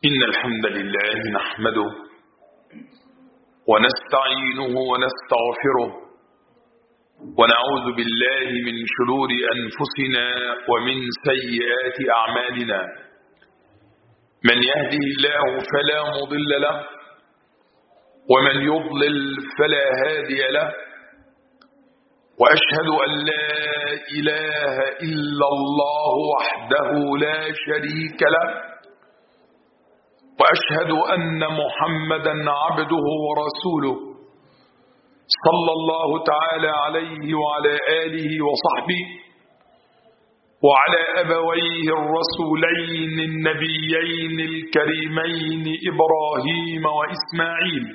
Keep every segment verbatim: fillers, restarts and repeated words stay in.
إن الحمد لله نحمده ونستعينه ونستغفره ونعوذ بالله من شرور أنفسنا ومن سيئات أعمالنا. من يهده الله فلا مضل له ومن يضلل فلا هادي له، وأشهد أن لا إله إلا الله وحده لا شريك له، وأشهد أن محمدا عبده ورسوله صلى الله تعالى عليه وعلى آله وصحبه وعلى أبويه الرسولين النبيين الكريمين إبراهيم وإسماعيل،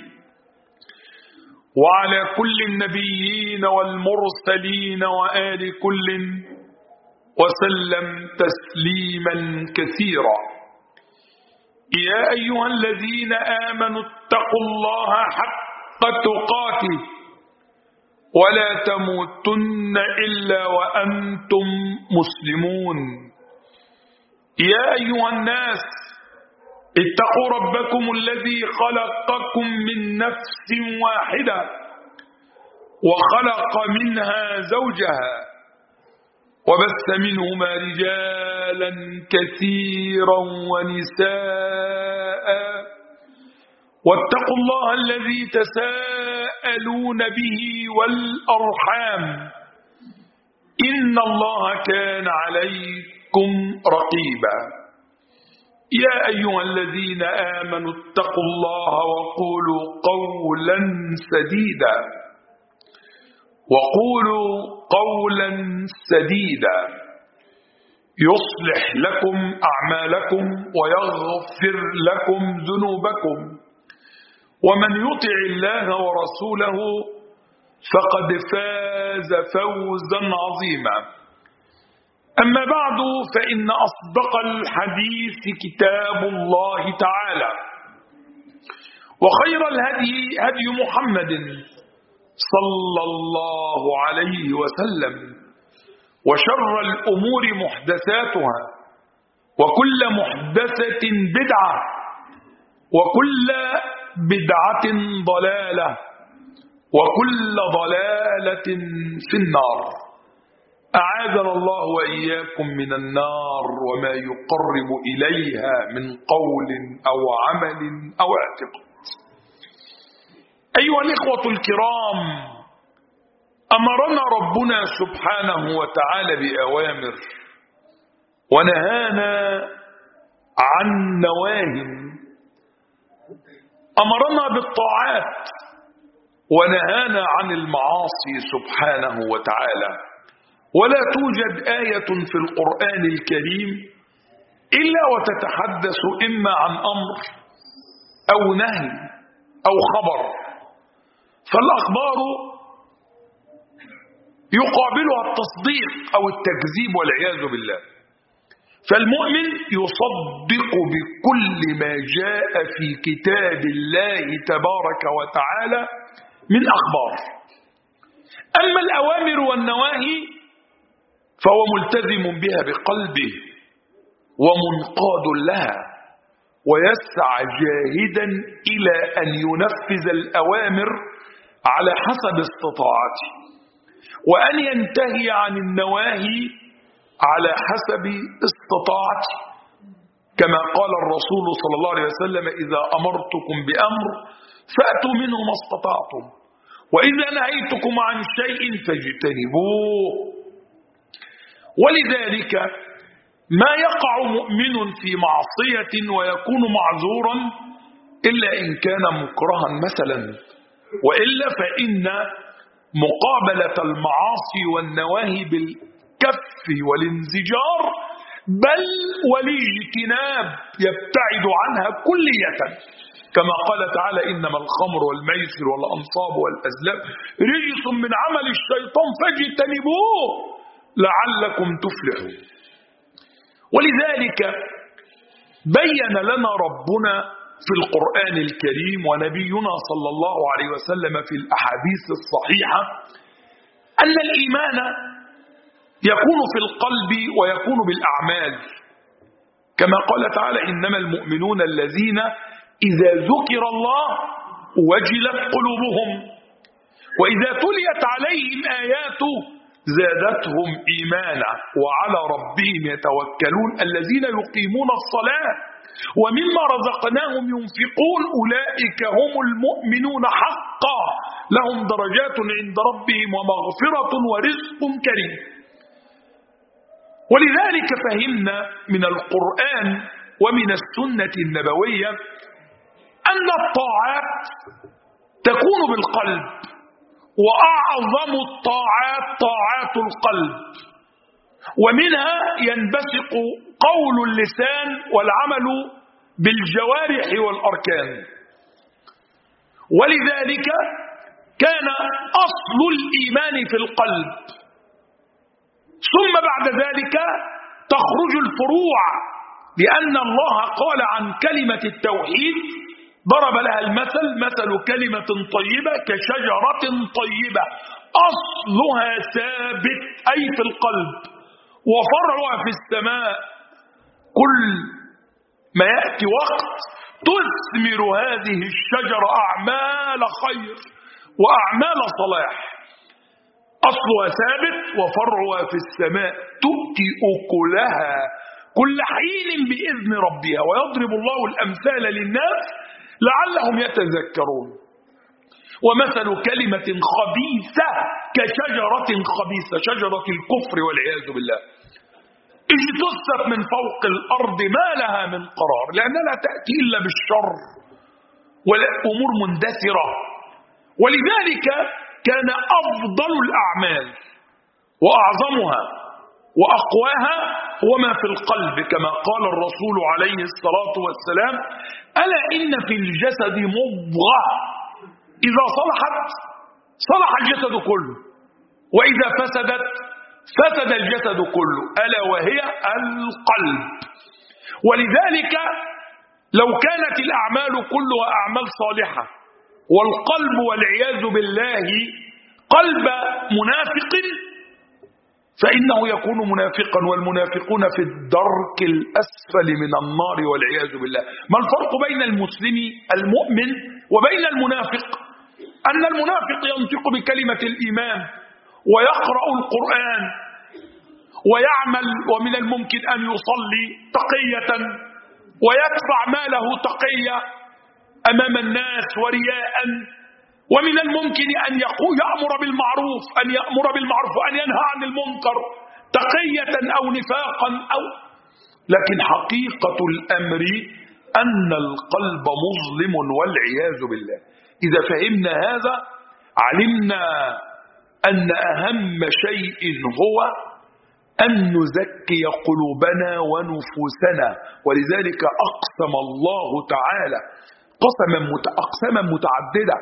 وعلى كل النبيين والمرسلين وآل كل وسلم تسليما كثيرا. يا أيها الذين آمنوا اتقوا الله حق تقاته ولا تموتن إلا وأنتم مسلمون. يا أيها الناس اتقوا ربكم الذي خلقكم من نفس واحدة وخلق منها زوجها وبث منهما رجالا كثيرا ونساء، واتقوا الله الذي تساءلون به والأرحام إن الله كان عليكم رقيبا. يا أيها الذين آمنوا اتقوا الله وقولوا قولا سديدا وقولوا قولا سديدا يصلح لكم أعمالكم ويغفر لكم ذنوبكم، ومن يطع الله ورسوله فقد فاز فوزا عظيما. أما بعد، فإن أصدق الحديث كتاب الله تعالى، وخير الهدي هدي محمد صلى الله عليه وسلم، وشر الأمور محدثاتها، وكل محدثة بدعة، وكل بدعة ضلالة، وكل ضلالة في النار. أعاذنا الله وإياكم من النار وما يقرب إليها من قول أو عمل أو اعتقاد. أيها الإخوة الكرام، أمرنا ربنا سبحانه وتعالى بأوامر ونهانا عن نواهي، أمرنا بالطاعات ونهانا عن المعاصي سبحانه وتعالى. ولا توجد آية في القرآن الكريم إلا وتتحدث إما عن أمر أو نهي أو خبر، فالأخبار يقابلها التصديق أو التكذيب والعياذ بالله. فالمؤمن يصدق بكل ما جاء في كتاب الله تبارك وتعالى من أخبار. أما الأوامر والنواهي فهو ملتزم بها بقلبه ومنقاد لها، ويسعى جاهدا إلى أن ينفذ الأوامر على حسب استطاعته، وأن ينتهي عن النواهي على حسب استطاعته، كما قال الرسول صلى الله عليه وسلم: إذا أمرتكم بأمر فأتوا منه ما استطعتم، وإذا نهيتكم عن شيء فاجتنبوه. ولذلك ما يقع مؤمن في معصية ويكون معذورا إلا إن كان مكرها مثلا، وإلا فإن مقابلة المعاصي والنواهي بالكف والانزجار بل والاجتناب يبتعد عنها كلية، كما قال تعالى: إنما الخمر والميسر والأنصاب والأزلام رجس من عمل الشيطان فاجتنبوه لعلكم تفلحون. ولذلك بين لنا ربنا في القرآن الكريم ونبينا صلى الله عليه وسلم في الأحاديث الصحيحة أن الإيمان يكون في القلب ويكون بالأعمال، كما قال تعالى إنما المؤمنون الذين إذا ذكر الله وجلت قلوبهم وإذا تليت عليهم آياته زادتهم إيمانا وعلى ربهم يتوكلون الذين يقيمون الصلاة ومما رزقناهم ينفقون أولئك هم المؤمنون حقا لهم درجات عند ربهم ومغفرة ورزق كريم. ولذلك فهمنا من القرآن ومن السنة النبوية أن الطاعات تكون بالقلب، وأعظم الطاعات طاعات القلب، ومنها ينبثق قول اللسان والعمل بالجوارح والأركان. ولذلك كان أصل الإيمان في القلب، ثم بعد ذلك تخرج الفروع، لأن الله قال عن كلمة التوحيد ضرب لها المثل مثل كلمة طيبة كشجرة طيبة أصلها ثابت أي في القلب وفرعها في السماء، كل ما يأتي وقت تثمر هذه الشجرة أعمال خير وأعمال صلاح، أصلها ثابت وفرعها في السماء تؤتي أكلها كل حين بإذن ربها ويضرب الله الأمثال للناس لعلهم يتذكرون. ومثل كلمة خبيثة كشجرة خبيثة، شجرة الكفر والعياذ بالله، اجتثت من فوق الأرض ما لها من قرار، لأنها لا تأتي إلا بالشر والأمور مندثرة. ولذلك كان أفضل الأعمال وأعظمها وأقواها هو ما في القلب، كما قال الرسول عليه الصلاة والسلام ألا إن في الجسد مضغة إذا صلحت صلح الجسد كله وإذا فسدت فسد الجسد كله ألا وهي القلب. ولذلك لو كانت الأعمال كلها أعمال صالحة والقلب والعياذ بالله قلب منافق فإنه يكون منافقا، والمنافقون في الدرك الأسفل من النار والعياذ بالله. ما الفرق بين المسلم المؤمن وبين المنافق؟ أن المنافق ينطق بكلمة الإيمان ويقرأ القرآن ويعمل، ومن الممكن أن يصلي تقية ويدفع ماله تقية أمام الناس ورياء، ومن الممكن أن يقول يأمر بالمعروف أن يأمر بالمعروف وأن ينهى عن المنكر تقية أو نفاقا أو لكن حقيقة الأمر أن القلب مظلم والعياذ بالله. إذا فهمنا هذا علمنا أن أهم شيء هو أن نزكي قلوبنا ونفوسنا. ولذلك أقسم الله تعالى قسما أقساما متعددة: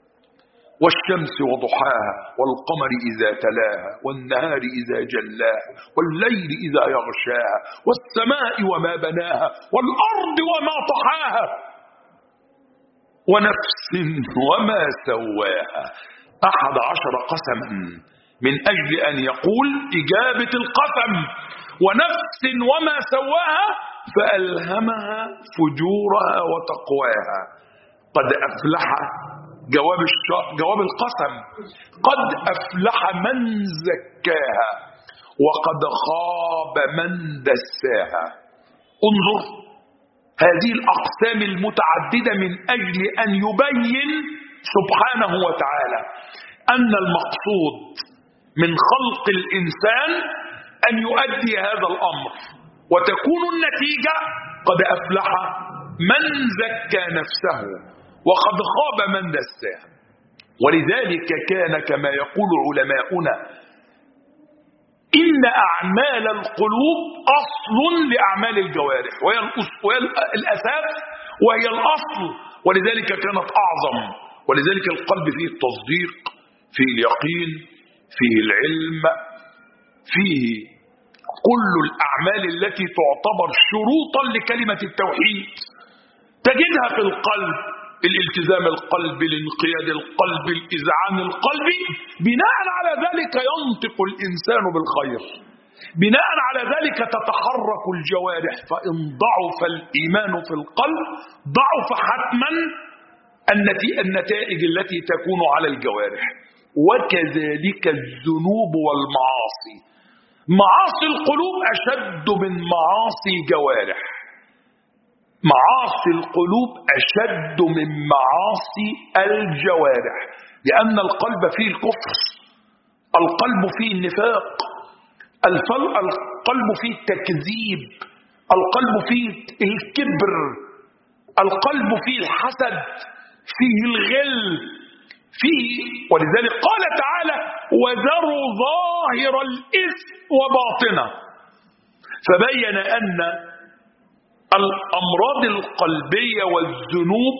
والشمس وضحاها والقمر إذا تلاها والنهار إذا جلاها والليل إذا يغشاها والسماء وما بناها والأرض وما طحاها ونفس وما سواها. أحد عشر قسما من أجل أن يقول إجابة القسم: ونفس وما سواها فألهمها فجورها وتقواها. قد أفلح جواب جواب القسم، قد أفلح من زكاها وقد خاب من دساها. انظر هذه الأقسام المتعددة من أجل أن يبين سبحانه وتعالى أن المقصود من خلق الإنسان أن يؤدي هذا الأمر، وتكون النتيجة قد أفلح من زكى نفسه وقد خاب من دساها. ولذلك كان كما يقول علماؤنا إن أعمال القلوب أصل لأعمال الجوارح، وهي الأساس وهي الأصل، ولذلك كانت أعظم. ولذلك القلب فيه التصديق، فيه اليقين، فيه العلم، فيه كل الأعمال التي تعتبر شروطا لكلمة التوحيد تجدها في القلب: الالتزام القلب، الانقياد القلب، الإذعان القلب. بناء على ذلك ينطق الإنسان بالخير، بناء على ذلك تتحرك الجوارح، فإن ضعف الإيمان في القلب ضعف حتما النتائج التي تكون على الجوارح. وكذلك الذنوب والمعاصي، معاصي القلوب أشد من معاصي الجوارح، معاصي القلوب أشد من معاصي الجوارح، لأن القلب فيه الكفر، القلب فيه النفاق، القلب فيه التكذيب، القلب فيه الكبر، القلب فيه الحسد، فيه الغل، فيه. ولذلك قال تعالى وذروا ظاهر الإثم وباطنه، فبين أن الأمراض القلبية والذنوب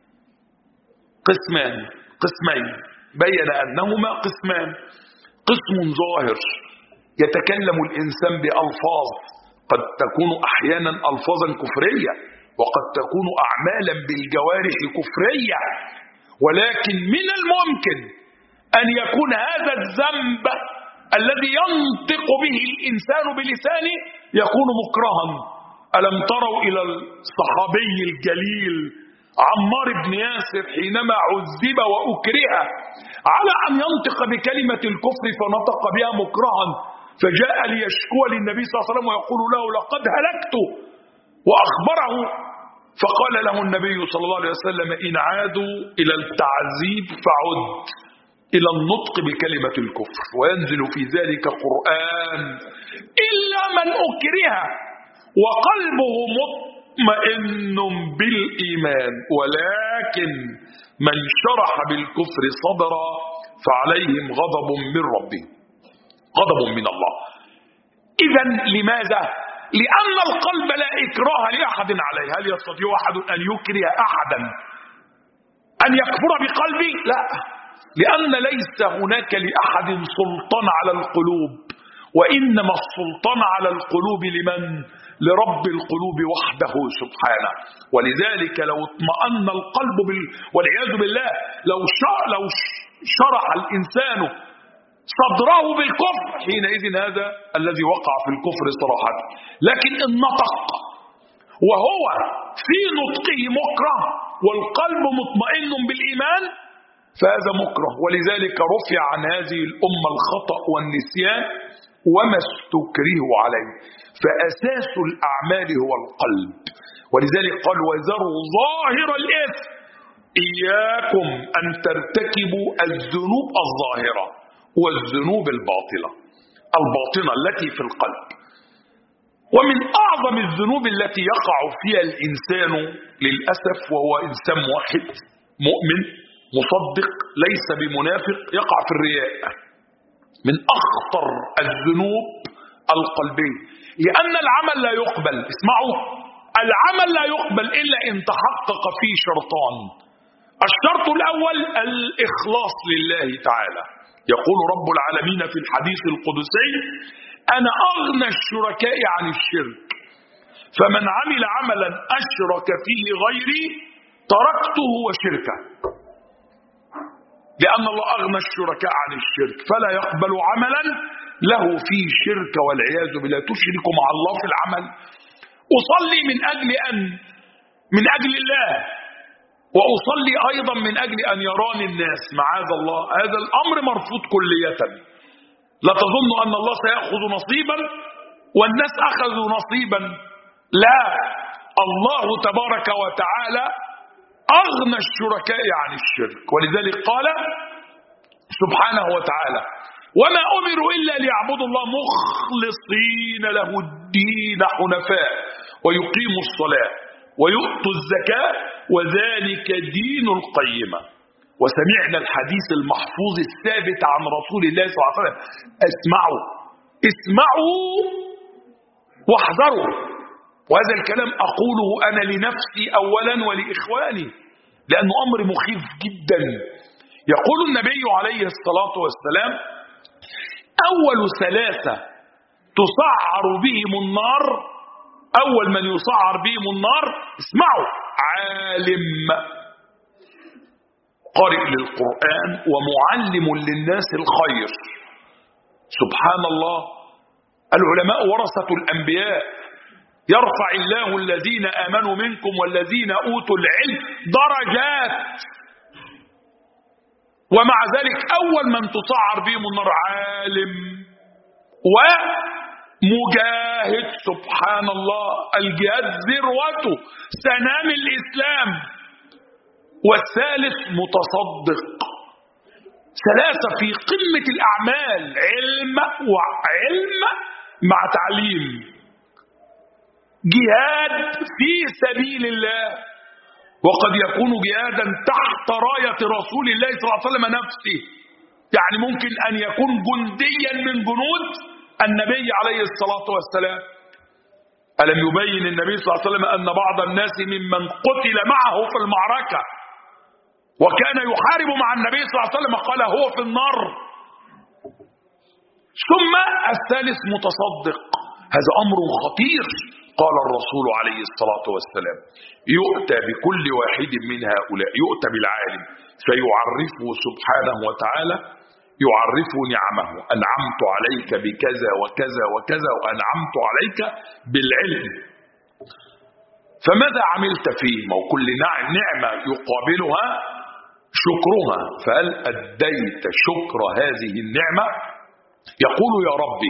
قسمان قسمين، بين أنهما قسمان: قسم ظاهر يتكلم الإنسان بألفاظ قد تكون أحيانا ألفاظا كفرية، وقد تكون أعمالا بالجوارح كفرية، ولكن من الممكن أن يكون هذا الذنب الذي ينطق به الإنسان بلسانه يكون مكرها. ألم تروا إلى الصحابي الجليل عمار بن ياسر حينما عذب وأكره على أن ينطق بكلمة الكفر فنطق بها مكرها، فجاء ليشكو للنبي صلى الله عليه وسلم ويقول له لقد هلكت، وأخبره، فقال له النبي صلى الله عليه وسلم إن عادوا إلى التعذيب فعد إلى النطق بكلمة الكفر، وينزل في ذلك قرآن إلا من أكره وقلبه مطمئن بالإيمان، ولكن من شرح بالكفر صدرا فعليهم غضب من ربهم، غضب من الله. إذن لماذا؟ لأن القلب لا إكراه لأحد عليه. هل يستطيع أحد أن يكره أحدا أن يكفر بقلبه؟ لا، لأن ليس هناك لأحد سلطان على القلوب، وإنما السلطان على القلوب لمن؟ لرب القلوب وحده سبحانه. ولذلك لو اطمأن القلب بال... والعياذ بالله لو لو شرح الإنسان صدره بالكفر حينئذ هذا الذي وقع في الكفر صراحة. لكن إن نطق وهو في نطقه مكره والقلب مطمئن بالإيمان فهذا مكره. ولذلك رفع عن هذه الأمة الخطأ والنسيان وما استكرهوا عليه، فأساس الأعمال هو القلب. ولذلك قال وذروا ظاهر الإثم، إياكم أن ترتكبوا الذنوب الظاهرة والذنوب الباطنة، الباطنة التي في القلب. ومن أعظم الذنوب التي يقع فيها الإنسان للأسف وهو إنسان موحد مؤمن مصدق ليس بمنافق يقع في الرياء، من أخطر الذنوب القلبية، لأن العمل لا يقبل. اسمعوا، العمل لا يقبل إلا إن تحقق فيه شرطان. الشرط الأول الإخلاص لله تعالى. يقول رب العالمين في الحديث القدسي أنا أغنى الشركاء عن الشرك، فمن عمل عملا أشرك فيه غيري تركته وشركه. لأن الله أغنى الشركاء عن الشرك، فلا يقبل عملا له فيه شرك والعياذ بالله. تشرك مع الله في العمل. أصلي من أجل أن من أجل الله، وأصلي أيضا من أجل أن يراني الناس، معاذ الله، هذا الأمر مرفوض كلية. لا تظن أن الله سيأخذ نصيبا والناس أخذوا نصيبا، لا، الله تبارك وتعالى أغنى الشركاء عن الشرك. ولذلك قال سبحانه وتعالى وما أمروا إلا ليعبدوا الله مخلصين له الدين حنفاء ويقيموا الصلاة ويؤتوا الزكاة وذلك دين القيمة. وسمعنا الحديث المحفوظ الثابت عن رسول الله صلى الله عليه وسلم. اسمعوا اسمعوا واحذروا. وهذا الكلام أقوله أنا لنفسي أولا ولإخواني، لأنه أمر مخيف جدا. يقول النبي عليه الصلاة والسلام أول ثلاثة تسعر بهم النار، أول من يسعر بهم النار، اسمعوا، عالم قارئ للقرآن ومعلم للناس الخير. سبحان الله، العلماء ورثة الأنبياء، يرفع الله الذين آمنوا منكم والذين أوتوا العلم درجات، ومع ذلك أول من تصعر بهم النار عالم ومجاهد. سبحان الله، الجهاد ذروته سنام الإسلام. والثالث متصدق. ثلاثة في قمة الأعمال، علم وعلم مع تعليم، جهاد في سبيل الله، وقد يكون جهادا تحت راية رسول الله صلى الله عليه وسلم نفسه، يعني ممكن أن يكون جنديا من جنود النبي عليه الصلاة والسلام. ألم يبين النبي صلى الله عليه وسلم أن بعض الناس ممن قتل معه في المعركة وكان يحارب مع النبي صلى الله عليه وسلم قال هو في النار. ثم الثالث متصدق، هذا أمر خطير. قال الرسول عليه الصلاة والسلام يؤتى بكل واحد من هؤلاء، يؤتى بالعالم فيعرفه سبحانه وتعالى، يعرفه نعمه، أنعمت عليك بكذا وكذا وكذا وأنعمت عليك بالعلم، فماذا عملت فيه؟ وكل نعمة يقابلها شكرها، فهل أديت شكر هذه النعمة؟ يقول يا ربي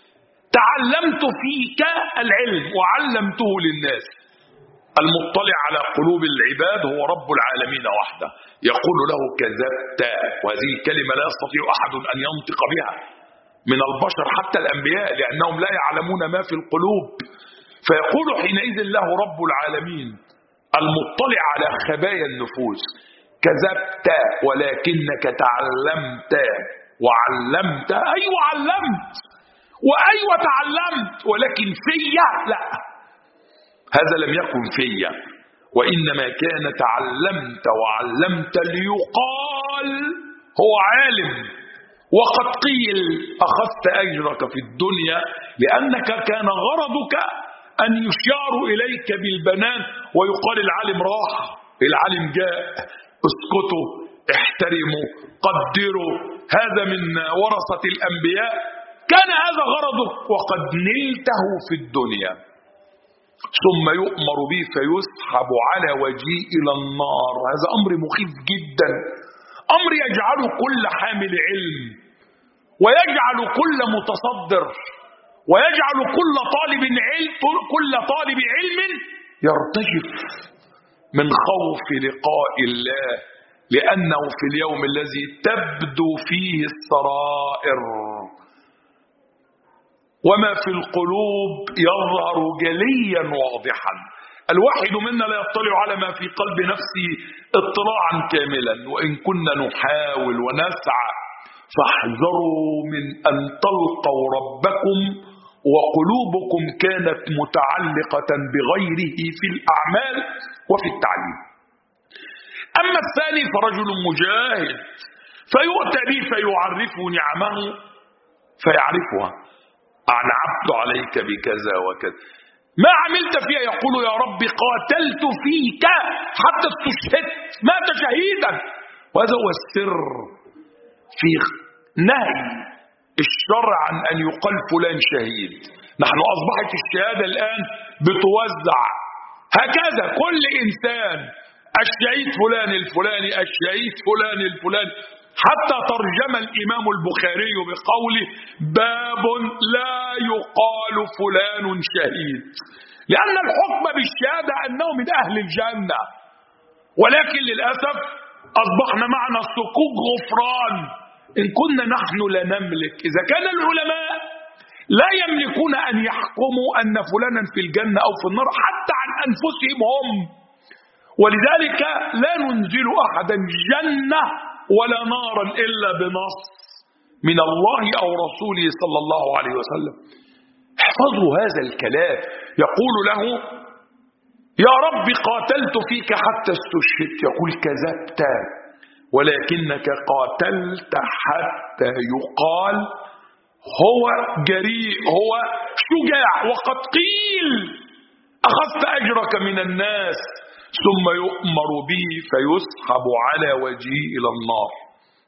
تعلمت فيك العلم وعلمته للناس. المطلع على قلوب العباد هو رب العالمين وحده، يقول له كذبت، وهذه الكلمة لا يستطيع أحد أن ينطق بها من البشر حتى الأنبياء، لأنهم لا يعلمون ما في القلوب. فيقول حينئذ له رب العالمين المطلع على خبايا النفوس كذبت ولكنك تعلمت وعلمت. أيوة علمت وأيوة تعلمت، ولكن فيا لا، هذا لم يكن فيا، وإنما كان تعلمت وعلمت ليقال هو عالم. وقد قيل أخذت أجرك في الدنيا لأنك كان غرضك أن يشار إليك بالبنان ويقال العالم راح، العالم جاء، اسكتوا، احترموا، قدروا، هذا من ورثة الأنبياء، كان هذا غرضك وقد نلته في الدنيا. ثم يؤمر به فيسحب على وجهه إلى النار. هذا أمر مخيف جدا، أمر يجعل كل حامل علم ويجعل كل متصدر ويجعل كل طالب علم كل طالب علم يرتجف من خوف لقاء الله، لأنه في اليوم الذي تبدو فيه السرائر وما في القلوب يظهر جليا واضحا. الواحد منا لا يطلع على ما في قلب نفسه اطلاعا كاملا، وإن كنا نحاول ونسعى، فاحذروا من أن تلقوا ربكم وقلوبكم كانت متعلقة بغيره في الأعمال وفي التعليم. أما الثاني فرجل مجاهد فيؤتى به فيعرفه نعمه فيعرفها، أنعمت عليك بكذا وكذا، ما عملت فيها؟ يقول يا رب قاتلت فيك حتى استشهدت، مات شهيدا. وهذا هو السر في نهي الشرع عن أن يقال فلان شهيد. نحن أصبحت الشهادة الآن بتوزع هكذا، كل إنسان الشهيد فلان الفلاني، الشهيد فلان الفلاني، حتى ترجم الإمام البخاري بقوله باب لا يقال فلان شهيد، لأن الحكم بالشهادة أنه من أهل الجنة، ولكن للأسف أصبحنا معنا الصكوك غفران. إن كنا نحن لا نملك، إذا كان العلماء لا يملكون أن يحكموا أن فلانا في الجنة أو في النار حتى عن أنفسهم هم، ولذلك لا ننزل أحدا جنة ولا نارا إلا بنص من الله أو رسوله صلى الله عليه وسلم. احفظوا هذا الكلام. يقول له يا رب قاتلت فيك حتى استشهدت، يقول كذبت ولكنك قاتلت حتى يقال هو جريء، هو شجاع. وقد قيل أخذت أجرك من الناس. ثم يؤمر به فيسحب على وجهه إلى النار.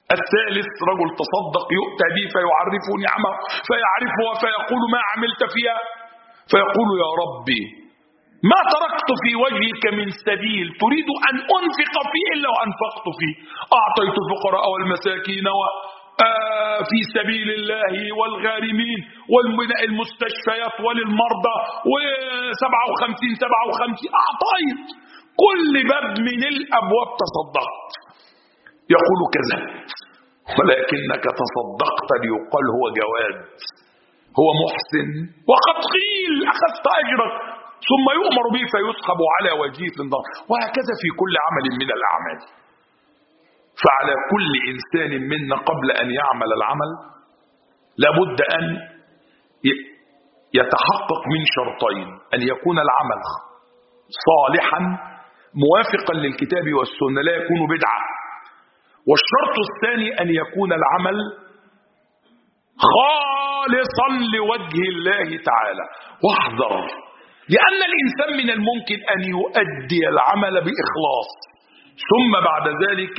الثالث رجل تصدق يؤتى به فيعرفه نعمه فيعرفها فيقول ما عملت فيها، فيقول يا ربي ما تركت في وجهك من سبيل تريد أن أنفق فيه إلا وأنفقت فيه، أعطيت الفقراء والمساكين في سبيل الله والغارمين والبناء المستشفيات وللمرضى وسبعة وخمسين سبعة وخمسين أعطيت كل باب من الأبواب تصدقت. يقول كذبت ولكنك تصدقت ليقال هو جواد هو محسن وقد قيل أخذت أجرك، ثم يؤمر به فيسحب على وجهه في النار. وهكذا في كل عمل من الأعمال. فعلى كل إنسان منا قبل أن يعمل العمل لابد أن يتحقق من شرطين: أن يكون العمل صالحا موافقا للكتاب والسنة لا يكون بدعة، والشرط الثاني أن يكون العمل خالصا لوجه الله تعالى. واحذر، لأن الإنسان من الممكن أن يؤدي العمل بإخلاص ثم بعد ذلك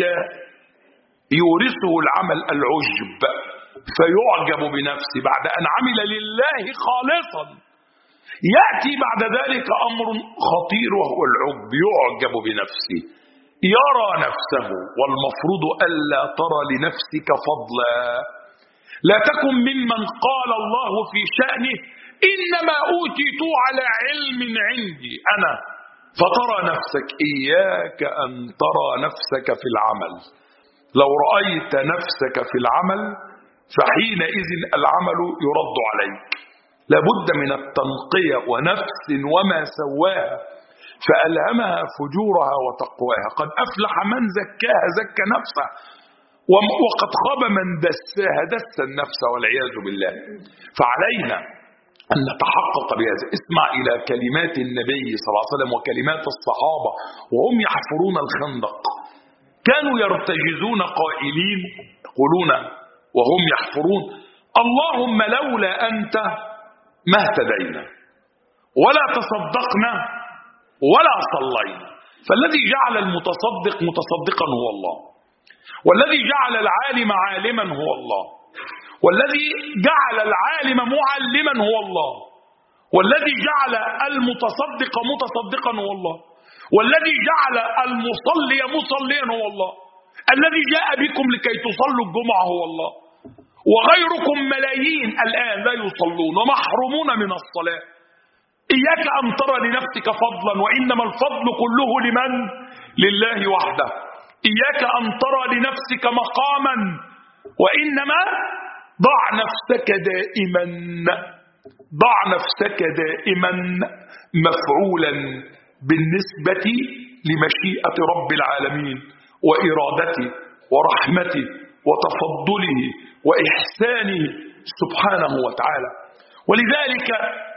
يورثه العمل العجب فيعجب بنفسه بعد أن عمل لله خالصا. يأتي بعد ذلك أمر خطير وهو العجب، يعجب بنفسه يرى نفسه، والمفروض ألا ترى لنفسك فضلا. لا تكن ممن قال الله في شأنه إنما أوتيت على علم عندي أنا، فترى نفسك. إياك أن ترى نفسك في العمل. لو رأيت نفسك في العمل فحينئذ العمل يرد عليك. لابد من التنقية. ونفس وما سواها فألهمها فجورها وتقواها. قد أفلح من زكاها زكى نفسه، وقد خاب من دساها دس النفس والعياذ بالله. فعلينا أن نتحقق بهذا. اسمع إلى كلمات النبي صلى الله عليه وسلم وكلمات الصحابة وهم يحفرون الخندق. كانوا يرتجزون قائلين يقولون وهم يحفرون: اللهم لولا أنت ما اهتدينا ولا تصدقنا ولا صلينا. فالذي جعل المتصدق متصدقا هو الله، والذي جعل العالم عالما هو الله، والذي جعل العالم معلما هو الله، والذي جعل المتصدق متصدقا هو الله، والذي جعل المصلي مصليا هو الله، الذي جاء بكم لكي تصلوا الجمعة هو الله، وغيركم ملايين الآن لا يصلون ومحرومون من الصلاة. إياك أن ترى لنفسك فضلا، وإنما الفضل كله لمن؟ لله وحده. إياك أن ترى لنفسك مقاما، وإنما ضع نفسك دائما ضع نفسك دائما مفعولا بالنسبة لمشيئة رب العالمين وإرادته ورحمته وتفضله وإحسانه سبحانه وتعالى. ولذلك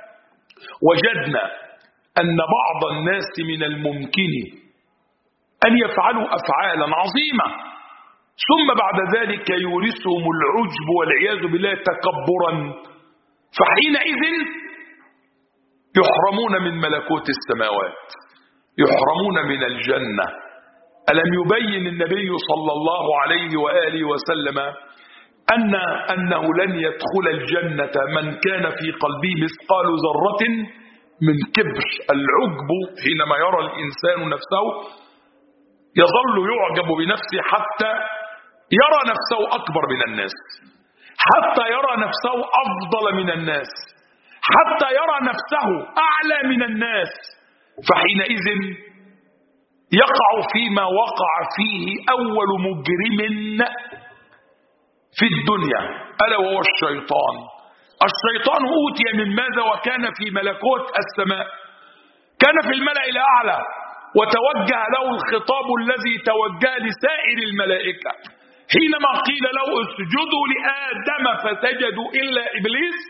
وجدنا أن بعض الناس من الممكن أن يفعلوا أفعالا عظيمة ثم بعد ذلك يورثهم العجب والعياذ بالله تكبرا، فحينئذ يحرمون من ملكوت السماوات، يحرمون من الجنة. ألم يبين النبي صلى الله عليه وآله وسلم أن أنه لن يدخل الجنة من كان في قلبه مثقال ذرة من كبر؟ العجب حينما يرى الإنسان نفسه يظل يعجب بنفسه حتى يرى نفسه أكبر من الناس، حتى يرى نفسه أفضل من الناس، حتى يرى نفسه أعلى من الناس. فحينئذ يقع فيما وقع فيه أول مجرم في الدنيا ألا وهو الشيطان. الشيطان أوتي من ماذا وكان في ملكوت السماء، كان في الملأ الأعلى، وتوجه له الخطاب الذي توجه لسائر الملائكة حينما قيل له اسجدوا لآدم فسجدوا إلا إبليس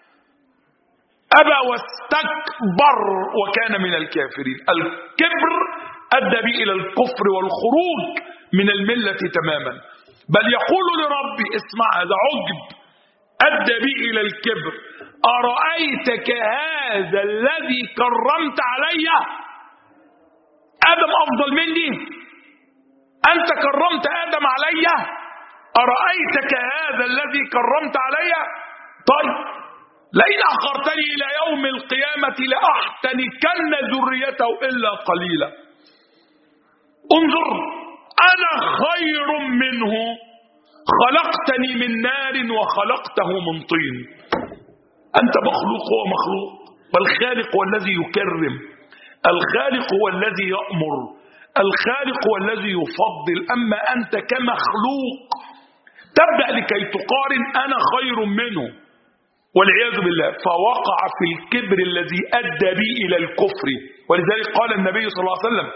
أبى واستكبر وكان من الكافرين. الكبر أدى به إلى الكفر والخروج من الملة تماما، بل يقول لربي اسمع هذا عجب أدى به إلى الكبر: أرأيتك هذا الذي كرمت علي؟ آدم أفضل مني؟ أنت كرمت آدم علي؟ أرأيتك هذا الذي كرمت علي؟ طيب لئن أخرتني إلى يوم القيامة لأحتنكن ذريته إلا قليلا. انظر، أنا خير منه، خلقتني من نار وخلقته من طين. أنت مخلوق ومخلوق، والخالق هو الذي يكرم، الخالق هو الذي يأمر، الخالق هو الذي يفضل. أما أنت كمخلوق تبدأ لكي تقارن أنا خير منه والعياذ بالله، فوقع في الكبر الذي أدى به إلى الكفر. ولذلك قال النبي صلى الله عليه وسلم: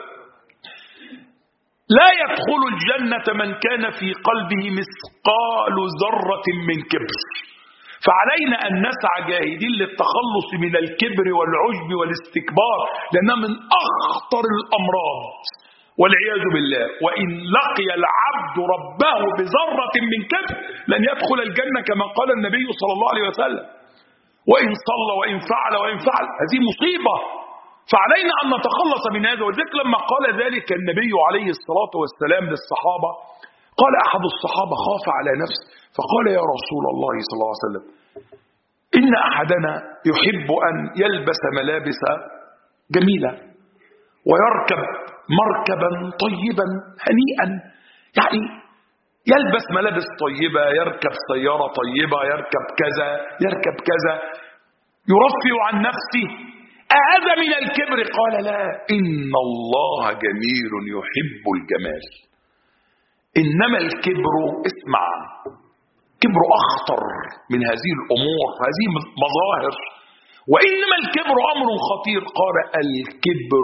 لا يدخل الجنة من كان في قلبه مثقال ذرة من كبر. فعلينا أن نسعى جاهدين للتخلص من الكبر والعجب والاستكبار، لأنها من أخطر الأمراض والعياذ بالله. وإن لقي العبد ربه بذرة من كبر لن يدخل الجنة كما قال النبي صلى الله عليه وسلم. وإن صلى وإن فعل وإن فعل، هذه مصيبة، فعلينا أن نتخلص من هذا. وذلك لما قال ذلك النبي عليه الصلاة والسلام للصحابة، قال أحد الصحابة خاف على نفسه فقال: يا رسول الله صلى الله عليه وسلم، إن أحدنا يحب أن يلبس ملابس جميلة ويركب مركبا طيبا هنيئا، يعني يلبس ملابس طيبة، يركب سيارة طيبة، يركب كذا يركب كذا، يرفع عن نفسه. أهذا من الكبر؟ قال: لا، إن الله جميل يحب الجمال. إنما الكبر، اسمع، كبر أخطر من هذه الأمور، هذه مظاهر، وإنما الكبر أمر خطير. قال: الكبر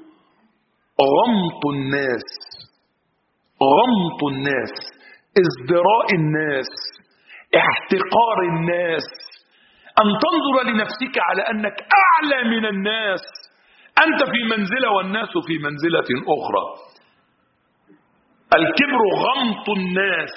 غمط الناس، غمط الناس، ازدراء الناس، احتقار الناس، أن تنظر لنفسك على أنك أعلى من الناس، أنت في منزلة والناس في منزلة أخرى. الكبر غمط الناس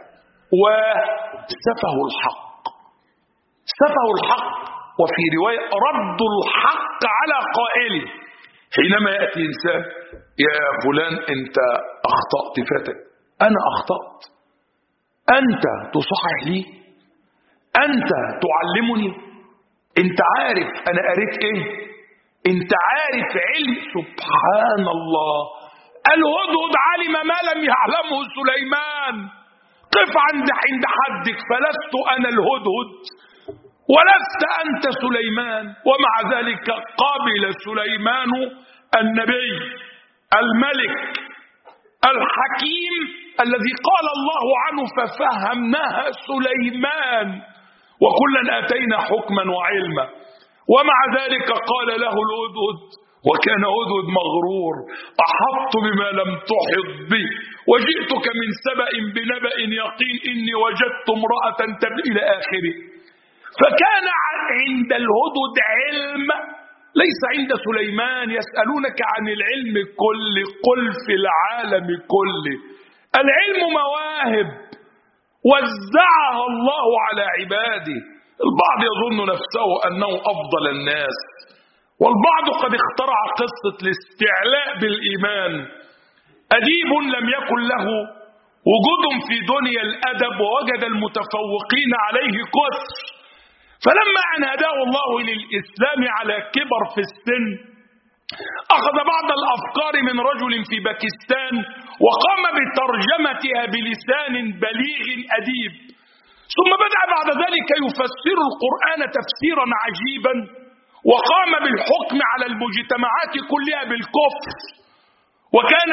وسفه الحق، سفه الحق، وفي رواية رد الحق على قائله. حينما يأتي إنسان: يا فلان أنت أخطأت فاتك، أنا أخطأت، أنت تصحح لي، أنت تعلمني، أنت عارف أنا قريت إيه، أنت عارف علم. سبحان الله، الهدهد علم ما لم يعلمه سليمان. قف عند عند حدك، فلست أنا الهدهد ولست أنت سليمان. ومع ذلك قابل سليمان النبي الملك الحكيم الذي قال الله عنه: ففهمناها سليمان وكلا آتينا حكما وعلما. ومع ذلك قال له الهدهد، وكان هدهد مغرور: أحطت بما لم تحط به وجئتك من سبأ بنبأ يقين إني وجدت امرأة تبني إلى آخره. فكان عند الهدهد علم ليس عند سليمان. يسألونك عن العلم كله، قل في العالم كله. العلم مواهب وزعها الله على عباده. البعض يظن نفسه أنه أفضل الناس، والبعض قد اخترع قصة الاستعلاء بالإيمان. أديب لم يكن له وجود في دنيا الأدب ووجد المتفوقين عليه كثر، فلما أن هداه الله للإسلام على كبر في السن أخذ بعض الأفكار من رجل في باكستان وقام بترجمتها بلسان بليغ أديب، ثم بدأ بعد ذلك يفسر القرآن تفسيرا عجيبا، وقام بالحكم على المجتمعات كلها بالكفر، وكان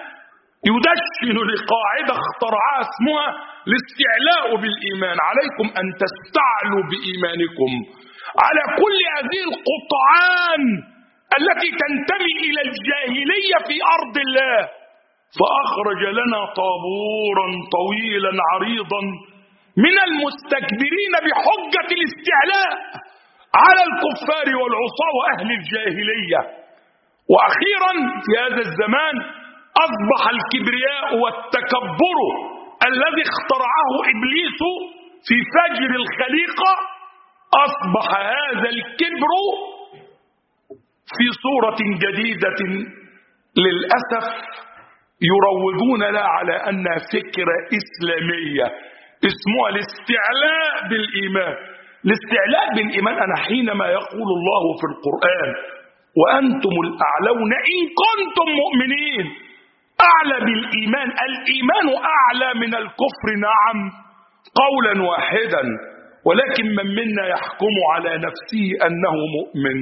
يدشن لقاعدة اخترعها اسمها الاستعلاء بالإيمان. عليكم أن تستعلوا بإيمانكم على كل هذه القطعان التي تنتمي إلى الجاهلية في أرض الله. فأخرج لنا طابورا طويلا عريضا من المستكبرين بحجة الاستعلاء على الكفار والعصاة وأهل الجاهلية. وأخيرا في هذا الزمان أصبح الكبرياء والتكبر الذي اخترعه إبليس في فجر الخليقة، أصبح هذا الكبر في صورة جديدة للأسف يروجون لها على أنها فكرة إسلامية اسمها الاستعلاء بالإيمان. الاستعلاء بالإيمان أنا حينما يقول الله في القرآن وأنتم الأعلون إن كنتم مؤمنين، أعلى بالإيمان. الإيمان أعلى من الكفر نعم قولا واحدا، ولكن من منا يحكم على نفسه أنه مؤمن؟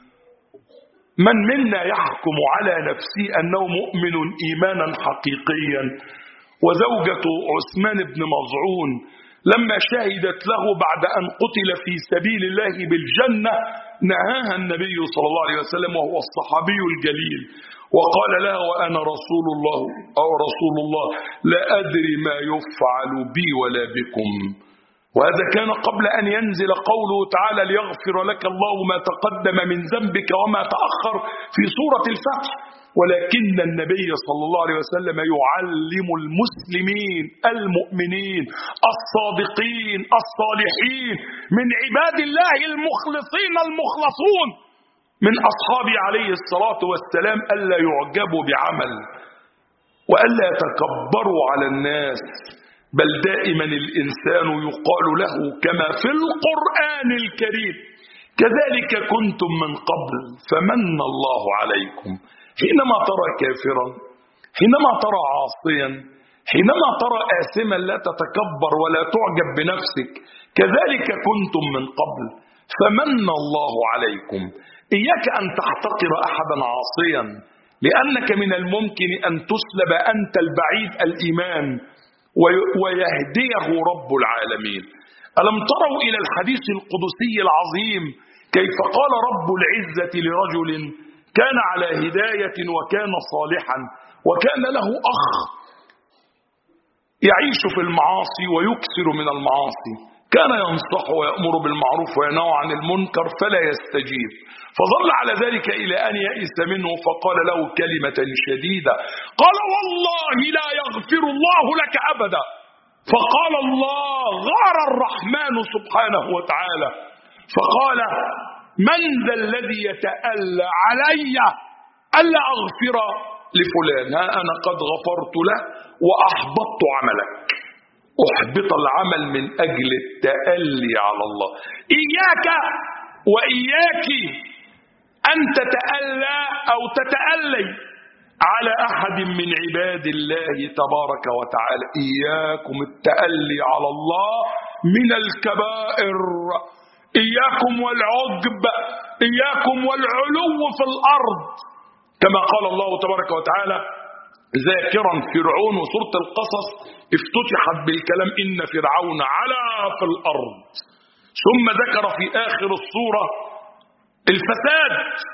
من منا يحكم على نفسه أنه مؤمن إيمانا حقيقيا؟ وزوجة عثمان بن مظعون لما شهدت له بعد أن قتل في سبيل الله بالجنة نهاها النبي صلى الله عليه وسلم وهو الصحابي الجليل، وقال لها وأنا رسول الله أو رسول الله لا أدري ما يفعل بي ولا بكم. وهذا كان قبل أن ينزل قوله تعالى ليغفر لك الله ما تقدم من ذنبك وما تأخر في سورة الفتح، ولكن النبي صلى الله عليه وسلم يعلم المسلمين المؤمنين الصادقين الصالحين من عباد الله المخلصين المخلصون من أصحابه عليه الصلاة والسلام ألا يعجبوا بعمل وألا يتكبروا على الناس، بل دائما الإنسان يقال له كما في القرآن الكريم كذلك كنتم من قبل فمن الله عليكم. حينما ترى كافرا، حينما ترى عاصيا، حينما ترى آثما لا تتكبر ولا تعجب بنفسك، كذلك كنتم من قبل فمن الله عليكم. إياك أن تحتقر أحدا عاصيا، لأنك من الممكن أن تسلب أنت البعيد الإيمان ويهديه رب العالمين. ألم تروا إلى الحديث القدسي العظيم كيف قال رب العزة لرجل كان على هداية وكان صالحا وكان له أخ يعيش في المعاصي ويكثر من المعاصي، كان ينصح ويأمر بالمعروف وينهى عن المنكر فلا يستجيب، فظل على ذلك إلى أن يئس منه فقال له كلمة شديدة، قال والله لا يغفر الله لك أبدا. فقال الله غار الرحمن سبحانه وتعالى فقال من ذا الذي يتألى علي ألا أغفر لفلان؟ ها أنا قد غفرت له وأحبطت عملك. أحبط العمل من أجل التألي على الله. إياك وإياك أن تتألى أو تتألي على أحد من عباد الله تبارك وتعالى. إياكم التألي على الله من الكبائر، إياكم والعجب، إياكم والعلو في الأرض، كما قال الله تبارك وتعالى ذاكرا فرعون وسورة القصص افتتحت بالكلام إن فرعون علا في الأرض، ثم ذكر في آخر السورة الفساد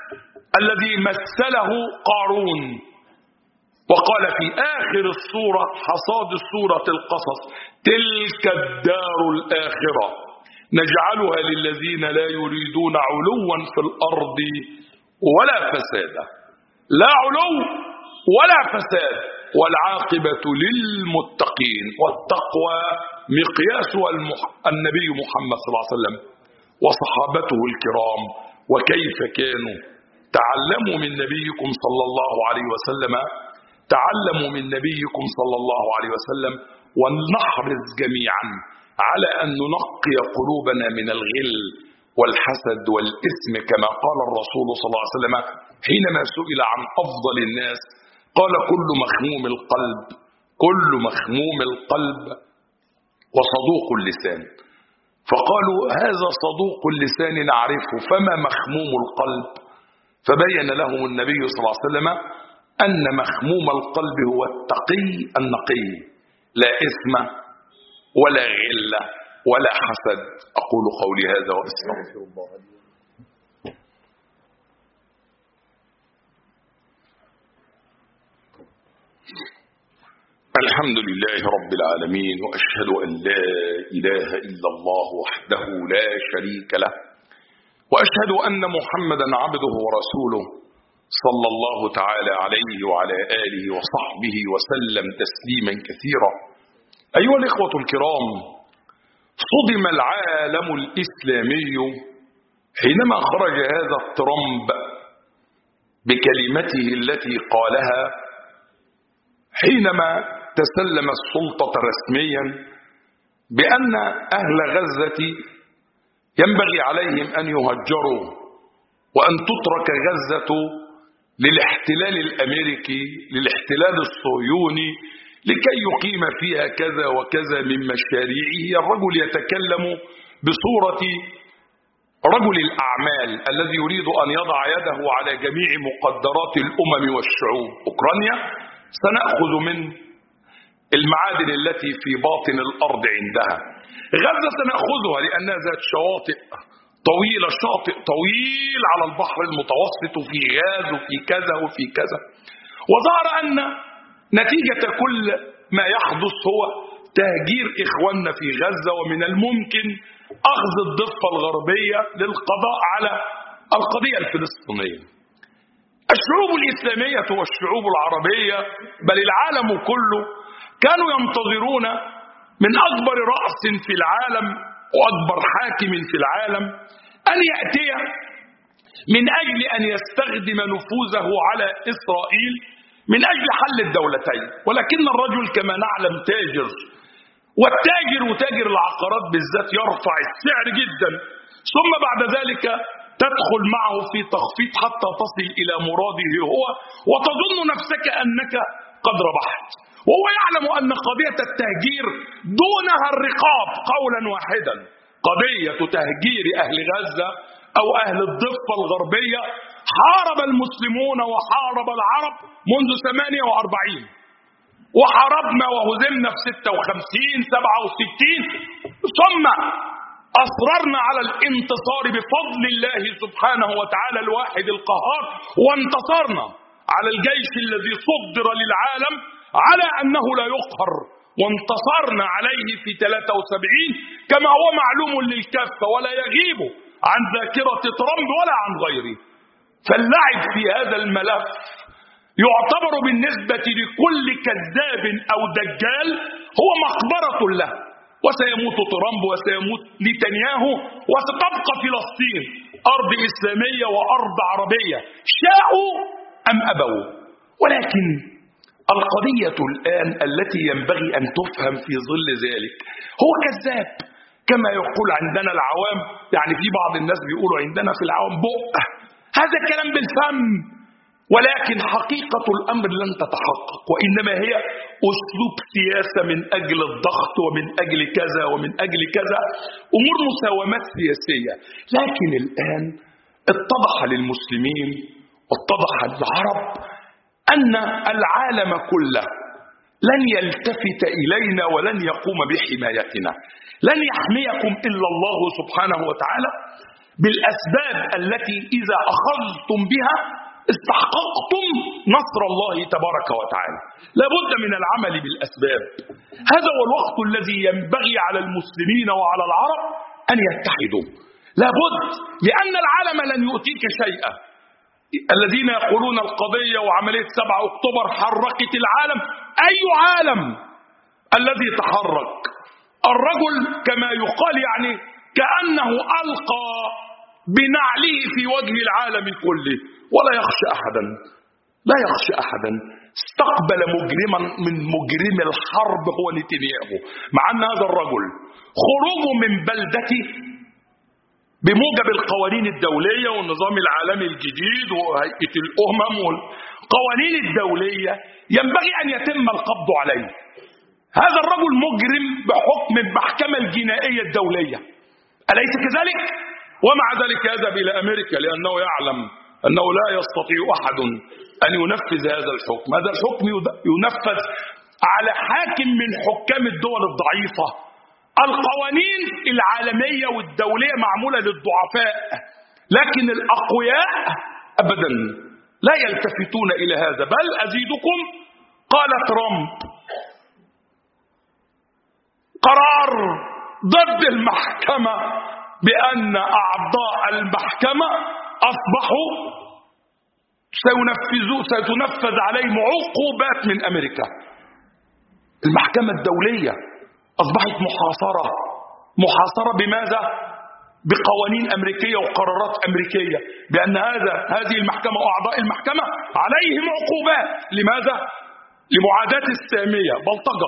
الذي مثله قارون، وقال في آخر السورة حصاد سورة القصص تلك الدار الآخرة نجعلها للذين لا يريدون علوا في الأرض ولا فسادا. لا علو ولا فساد، والعاقبة للمتقين، والتقوى مقياسها النبي محمد صلى الله عليه وسلم وصحابته الكرام. وكيف كانوا؟ تعلموا من نبيكم صلى الله عليه وسلم، تعلموا من نبيكم صلى الله عليه وسلم، ونحرص جميعا على أن ننقي قلوبنا من الغل والحسد والإثم، كما قال الرسول صلى الله عليه وسلم حينما سئل عن أفضل الناس قال كل مخموم القلب، كل مخموم القلب وصدوق اللسان. فقالوا هذا صدوق اللسان نعرفه فما مخموم القلب؟ فبين لهم النبي صلى الله عليه وسلم أن مخموم القلب هو التقي النقي، لا إثم ولا غل ولا حسد. أقول قولي هذا وأستغفر الله. الحمد لله رب العالمين، وأشهد أن لا إله إلا الله وحده لا شريك له، وأشهد أن محمدا عبده ورسوله صلى الله تعالى عليه وعلى آله وصحبه وسلم تسليما كثيرا. أيها الإخوة الكرام، صدم العالم الإسلامي حينما خرج هذا الترامب بكلمته التي قالها حينما تسلم السلطة رسميا بأن أهل غزة ينبغي عليهم أن يهجروا وأن تترك غزة للاحتلال الأمريكي، للاحتلال الصهيوني، لكي يقيم فيها كذا وكذا من مشاريعه. الرجل يتكلم بصورة رجل الأعمال الذي يريد أن يضع يده على جميع مقدرات الأمم والشعوب. أوكرانيا سنأخذ من المعادن التي في باطن الأرض عندها، غزة سنأخذها لأنها ذات شواطئ طويلة، شاطئ طويل على البحر المتوسط وفي غاز وفي كذا وفي كذا. وظهر أن نتيجة كل ما يحدث هو تهجير إخواننا في غزة، ومن الممكن أخذ الضفة الغربية للقضاء على القضية الفلسطينية. الشعوب الإسلامية والشعوب العربية بل العالم كله كانوا ينتظرون من أكبر رأس في العالم وأكبر حاكم في العالم أن يأتي من أجل أن يستخدم نفوذه على إسرائيل من أجل حل الدولتين. ولكن الرجل كما نعلم تاجر، والتاجر وتاجر العقارات بالذات يرفع السعر جدا، ثم بعد ذلك تدخل معه في تخفيض حتى تصل إلى مراده هو، وتظن نفسك أنك قد ربحت، وهو يعلم أن قضية التهجير دونها الرقاب قولا واحدا. قضية تهجير أهل غزة أو أهل الضفة الغربية حارب المسلمون وحارب العرب منذ ثمانية وأربعين، وحاربنا وهزمنا في ستة وخمسين سبعة وستين، ثم أصررنا على الانتصار بفضل الله سبحانه وتعالى الواحد القهار، وانتصرنا على الجيش الذي صدر للعالم على أنه لا يقهر، وانتصرنا عليه في ثلاثة وسبعين كما هو معلوم للكافة ولا يغيب عن ذاكرة ترامب ولا عن غيره. فاللعب في هذا الملف يعتبر بالنسبة لكل كذاب أو دجال هو مقبرة له، وسيموت ترامب وسيموت نتنياهو، وستبقى فلسطين أرض إسلامية وأرض عربية شاءوا أم أبوا. ولكن القضية الآن التي ينبغي أن تفهم في ظل ذلك، هو كذاب كما يقول عندنا العوام، يعني في بعض الناس بيقولوا عندنا في العوام بؤ، هذا كلام بالفم، ولكن حقيقة الأمر لن تتحقق، وإنما هي أسلوب سياسة من أجل الضغط ومن أجل كذا ومن أجل كذا، أمور مساومات سياسية. لكن الآن اتضح للمسلمين واتضح للعرب أن العالم كله لن يلتفت إلينا ولن يقوم بحمايتنا، لن يحميكم إلا الله سبحانه وتعالى بالأسباب التي إذا أخذتم بها استحققتم نصر الله تبارك وتعالى. لابد من العمل بالأسباب. هذا هو الوقت الذي ينبغي على المسلمين وعلى العرب أن يتحدوا، لابد، لأن العالم لن يؤتيك شيئا. الذين يقولون القضية وعملية سبعة أكتوبر حركت العالم، أي عالم الذي تحرك؟ الرجل كما يقال يعني كأنه ألقى بنعله في وجه العالم كله ولا يخشى أحدا، لا يخشى أحدا. استقبل مجرما من مجرم الحرب هو نتنياهو، مع أن هذا الرجل خروجه من بلدته بموجب القوانين الدولية والنظام العالمي الجديد وهيئة الأمم والقوانين الدولية ينبغي أن يتم القبض عليه. هذا الرجل مجرم بحكم المحكمة الجنائية الدولية، أليس كذلك؟ ومع ذلك يذهب إلى أمريكا لأنه يعلم أنه لا يستطيع أحد أن ينفذ هذا الحكم. هذا الحكم ينفذ على حاكم من حكام الدول الضعيفة. القوانين العالمية والدولية معمولة للضعفاء، لكن الأقوياء أبدا لا يلتفتون إلى هذا. بل أزيدكم، قال ترامب قرار ضد المحكمة بأن أعضاء المحكمة أصبحوا سينفذوا ستنفذ عليهم عقوبات من أمريكا. المحكمة الدولية أصبحت محاصرة. محاصرة بماذا؟ بقوانين أمريكية وقرارات أمريكية بأن هذا هذه المحكمة وأعضاء المحكمة عليهم عقوبات. لماذا؟ لمعاداة السامية بلطجة،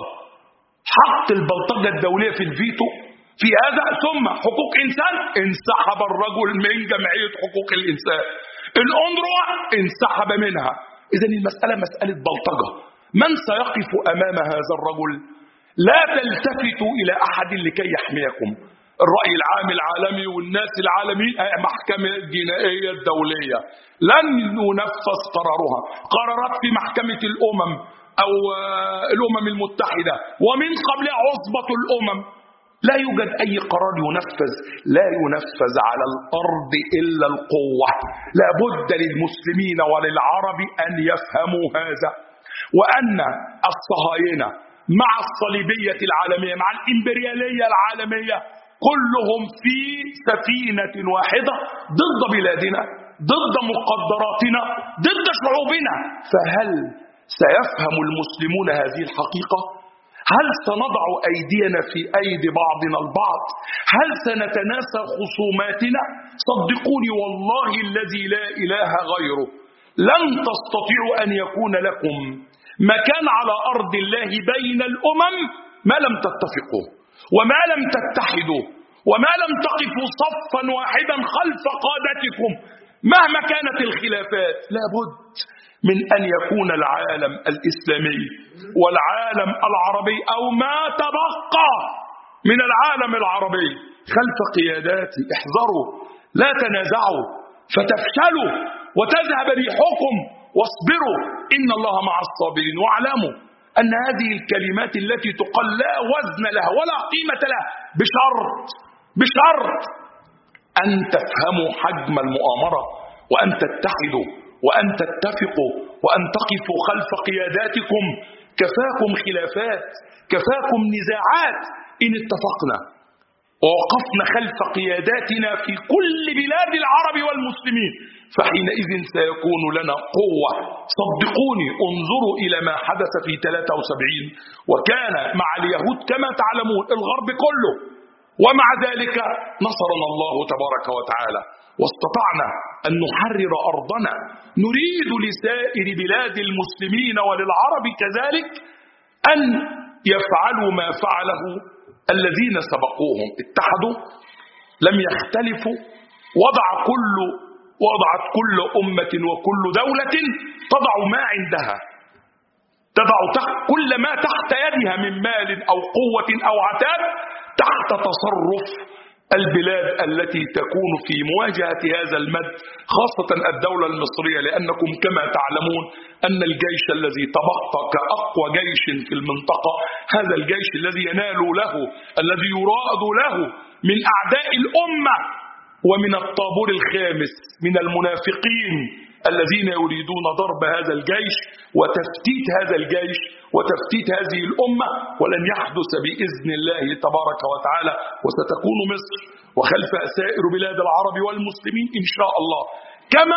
حق البلطجة الدولية في الفيتو في هذا، ثم حقوق إنسان انسحب الرجل من جمعية حقوق الإنسان، الأونروا انسحب منها. إذن المسألة مسألة بلطجة. من سيقف أمام هذا الرجل؟ لا تلتفتوا إلى أحد لكي يحميكم، الرأي العام العالمي والناس العالميين، محكمة الجنائية الدولية لن ينفذ قرارها، قرارات في محكمة الأمم أو الأمم المتحدة ومن قبلها عصبة الأمم، لا يوجد أي قرار ينفذ، لا ينفذ على الأرض إلا القوة. لا بد للمسلمين وللعرب أن يفهموا هذا، وأن الصهاينة مع الصليبية العالمية مع الإمبريالية العالمية كلهم في سفينة واحدة ضد بلادنا، ضد مقدراتنا، ضد شعوبنا. فهل سيفهم المسلمون هذه الحقيقة؟ هل سنضع أيدينا في أيدي بعضنا البعض؟ هل سنتناسى خصوماتنا؟ صدقوني والله الذي لا إله غيره لن تستطيعوا أن يكون لكم مكان على أرض الله بين الأمم ما لم تتفقوا وما لم تتحدوا وما لم تقفوا صفا واحدا خلف قادتكم مهما كانت الخلافات. لابد من أن يكون العالم الإسلامي والعالم العربي أو ما تبقى من العالم العربي خلف قيادات. احذروا، لا تنازعوا فتفشلوا وتذهب ريحكم، واصبروا إن الله مع الصابرين. واعلموا أن هذه الكلمات التي تقال لا وزن لها ولا قيمة لها بشرط بشرط أن تفهموا حجم المؤامرة، وأن تتحدوا، وأن تتفقوا، وأن تقفوا خلف قياداتكم. كفاكم خلافات، كفاكم نزاعات. إن اتفقنا ووقفنا خلف قياداتنا في كل بلاد العرب والمسلمين فحينئذ سيكون لنا قوة. صدقوني، انظروا إلى ما حدث في ثلاثة وسبعين وكان مع اليهود كما تعلمون الغرب كله، ومع ذلك نصرنا الله تبارك وتعالى واستطعنا أن نحرر أرضنا. نريد لسائر بلاد المسلمين وللعرب كذلك أن يفعلوا ما فعله الذين سبقوهم، اتحدوا، لم يختلفوا، وضع كل وضعت كل أمة وكل دولة تضع ما عندها، تضع كل ما تحت يدها من مال أو قوة أو عتاد تحت تصرف البلاد التي تكون في مواجهة هذا المد، خاصة الدولة المصرية، لأنكم كما تعلمون أن الجيش الذي تبقى كأقوى جيش في المنطقة هذا الجيش الذي ينال له، الذي يراد له من أعداء الأمة ومن الطابور الخامس من المنافقين الذين يريدون ضرب هذا الجيش وتفتيت هذا الجيش وتفتيت هذه الأمة. ولن يحدث بإذن الله تبارك وتعالى، وستكون مصر وخلفها سائر بلاد العرب والمسلمين إن شاء الله، كما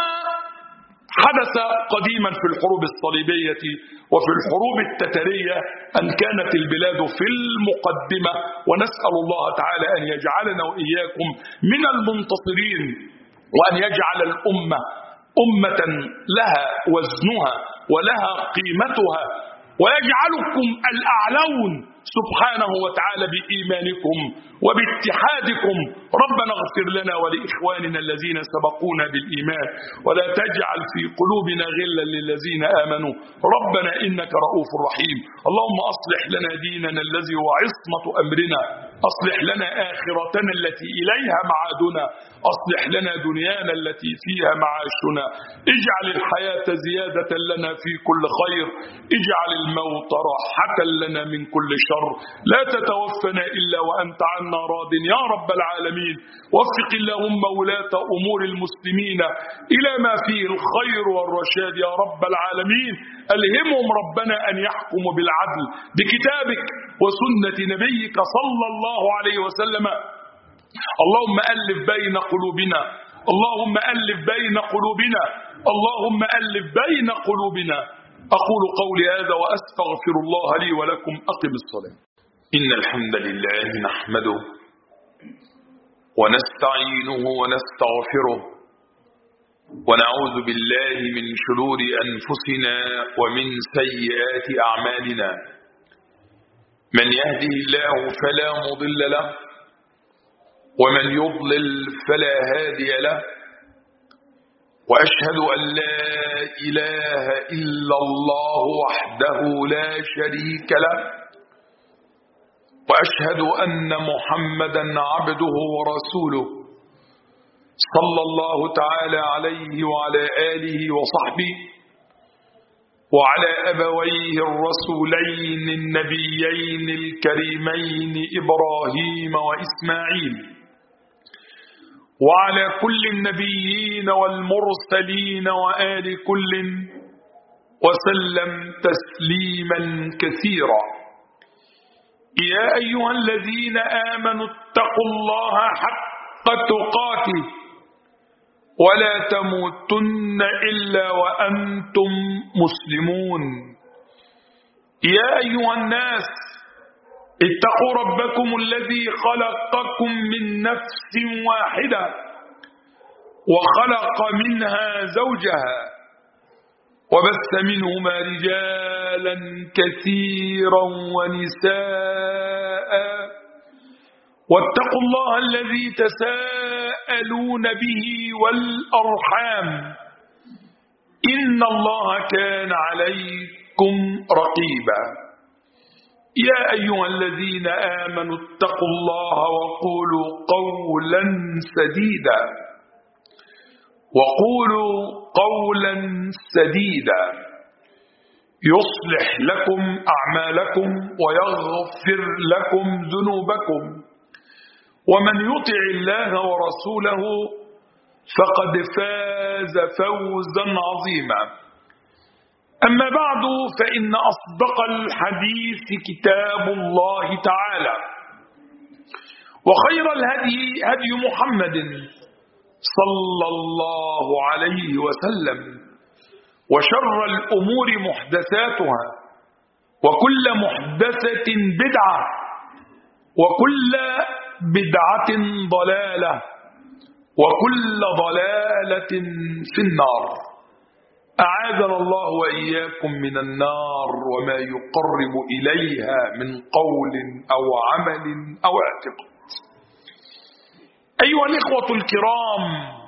حدث قديما في الحروب الصليبية وفي الحروب التترية أن كانت البلاد في المقدمة. ونسأل الله تعالى أن يجعلنا وإياكم من المنتصرين، وأن يجعل الأمة أمة لها وزنها ولها قيمتها، ويجعلكم الأعلون سبحانه وتعالى بإيمانكم وباتحادكم. ربنا اغفر لنا ولإخواننا الذين سبقونا بالإيمان، ولا تجعل في قلوبنا غلا للذين آمنوا ربنا إنك رؤوف رحيم. اللهم أصلح لنا ديننا الذي هو عصمة أمرنا، أصلح لنا آخرتنا التي إليها معادنا، أصلح لنا دنيانا التي فيها معاشنا. اجعل الحياة زيادة لنا في كل خير، اجعل الموت راحة لنا من كل شر. لا تتوفنا إلا وأنت عنا راض يا رب العالمين. وفق اللهم ولاة أمور المسلمين إلى ما فيه الخير والرشاد يا رب العالمين. ألهمهم ربنا أن يحكموا بالعدل بكتابك وسنة نبيك صلى الله عليه وسلم. اللهم ألف بين قلوبنا، اللهم ألف بين قلوبنا، اللهم ألف بين قلوبنا. أقول قولي هذا وأستغفر الله لي ولكم. أقم الصلاة. إن الحمد لله نحمده ونستعينه ونستغفره ونعوذ بالله من شرور أنفسنا ومن سيئات أعمالنا. من يهده الله فلا مضل له ومن يضلل فلا هادي له، وأشهد أن لا إله إلا الله وحده لا شريك له، وأشهد أن محمدا عبده ورسوله صلى الله تعالى عليه وعلى آله وصحبه وعلى أبويه الرسولين النبيين الكريمين إبراهيم وإسماعيل، وعلى كل النبيين والمرسلين وآل كل وسلم تسليما كثيرا. يا أيها الذين آمنوا اتقوا الله حق تقاته ولا تموتن إلا وأنتم مسلمون. يا أيها الناس اتقوا ربكم الذي خلقكم من نفس واحدة وخلق منها زوجها وبث منهما رجالا كثيرا ونساء، واتقوا الله الذي تساءلون به والأرحام إن الله كان عليكم رقيبا. يا أيها الذين آمنوا اتقوا الله وقولوا قولا سديدا وقولوا قولا سديدا يصلح لكم أعمالكم ويغفر لكم ذنوبكم، ومن يطع الله ورسوله فقد فاز فوزا عظيما. أما بعد، فإن أصدق الحديث كتاب الله تعالى، وخير الهدي هدي محمد صلى الله عليه وسلم، وشر الأمور محدثاتها، وكل محدثة بدعة، وكل بدعة ضلالة، وكل ضلالة في النار. أعاذنا الله وإياكم من النار وما يقرب إليها من قول أو عمل أو اعتقاد. أيها الإخوة الكرام،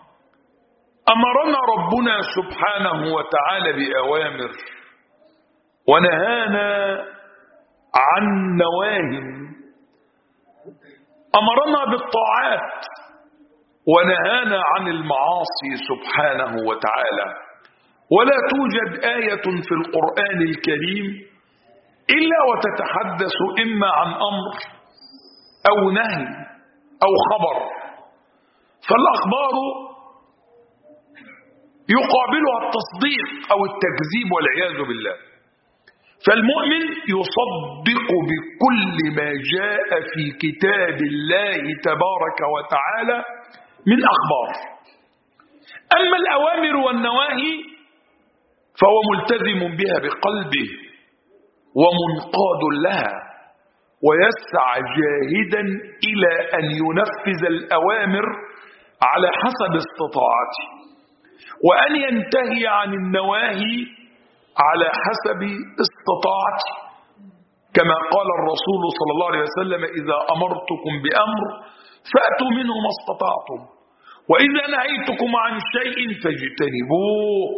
أمرنا ربنا سبحانه وتعالى بأوامر ونهانا عن نواهي، أمرنا بالطاعات ونهانا عن المعاصي سبحانه وتعالى. ولا توجد آية في القرآن الكريم إلا وتتحدث إما عن أمر أو نهي أو خبر، فالأخبار يقابلها التصديق أو التكذيب والعياذ بالله. فالمؤمن يصدق بكل ما جاء في كتاب الله تبارك وتعالى من أخبار. أما الأوامر والنواهي فهو ملتزم بها بقلبه ومنقاد لها، ويسعى جاهدا إلى أن ينفذ الأوامر على حسب استطاعته، وأن ينتهي عن النواهي على حسب استطاعته، كما قال الرسول صلى الله عليه وسلم: إذا أمرتكم بأمر فأتوا منه ما استطعتم، وإذا نهيتكم عن شيء فاجتنبوه.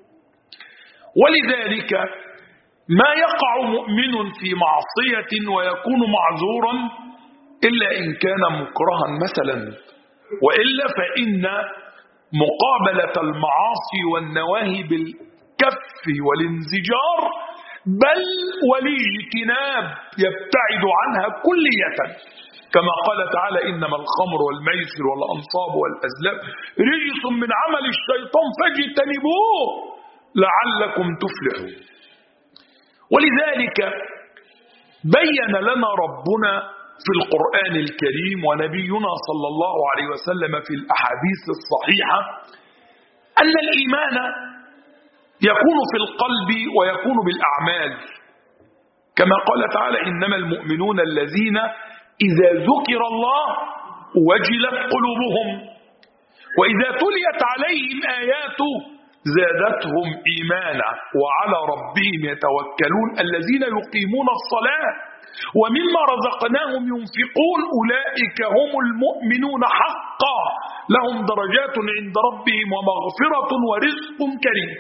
ولذلك ما يقع مؤمن في معصية ويكون معذورا إلا إن كان مكرها مثلا، وإلا فإن مقابلة المعاصي والنواهي بالكف والانزجار بل والاجتناب يبتعد عنها كلية، كما قال تعالى: إنما الخمر والميسر والأنصاب والأزلام رجس من عمل الشيطان فاجتنبوه لعلكم تفلحون. ولذلك بين لنا ربنا في القرآن الكريم ونبينا صلى الله عليه وسلم في الأحاديث الصحيحة أن الإيمان يكون في القلب ويكون بالأعمال، كما قال تعالى: إنما المؤمنون الذين إذا ذكر الله وجلت قلوبهم وإذا تليت عليهم آياته زادتهم إيمانا وعلى ربهم يتوكلون الذين يقيمون الصلاة ومما رزقناهم ينفقون أولئك هم المؤمنون حقا لهم درجات عند ربهم ومغفرة ورزق كريم.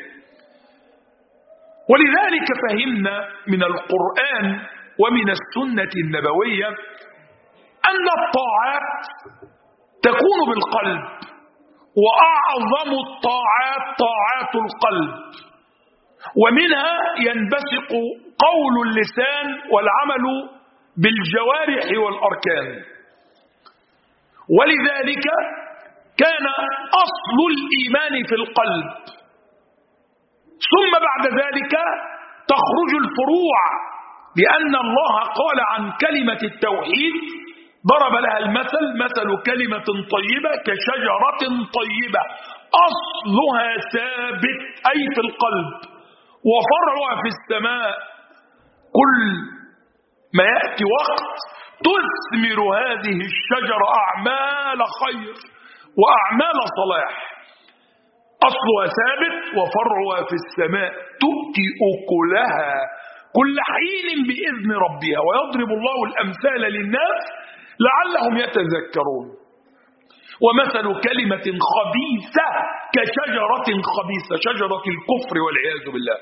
ولذلك فهمنا من القرآن ومن السنة النبوية أن الطاعات تكون بالقلب، وأعظم الطاعات طاعات القلب، ومنها ينبثق قول اللسان والعمل بالجوارح والأركان. ولذلك كان أصل الإيمان في القلب، ثم بعد ذلك تخرج الفروع، لأن الله قال عن كلمة التوحيد ضرب لها المثل مثل كلمة طيبة كشجرة طيبة أصلها ثابت أي في القلب وفرعها في السماء، كل ما يأتي وقت تثمر هذه الشجرة أعمال خير وأعمال صلاح، أصلها ثابت وفرعها في السماء تؤتي أكلها كل حين بإذن ربها، ويضرب الله الأمثال للناس لعلهم يتذكرون. ومثل كلمة خبيثة كشجرة خبيثة، شجرة الكفر والعياذ بالله،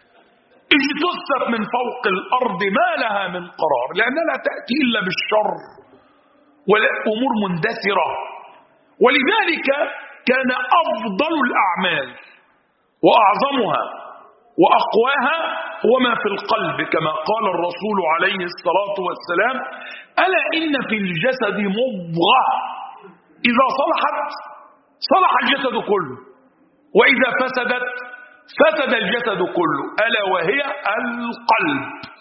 اجتثت من فوق الأرض ما لها من قرار، لأنها لا تأتي إلا بالشر والأمور مندثرة. ولذلك كان أفضل الأعمال وأعظمها وأقواها هو ما في القلب، كما قال الرسول عليه الصلاة والسلام: ألا إن في الجسد مضغة إذا صلحت صلح الجسد كله، وإذا فسدت فسد الجسد كله، ألا وهي القلب.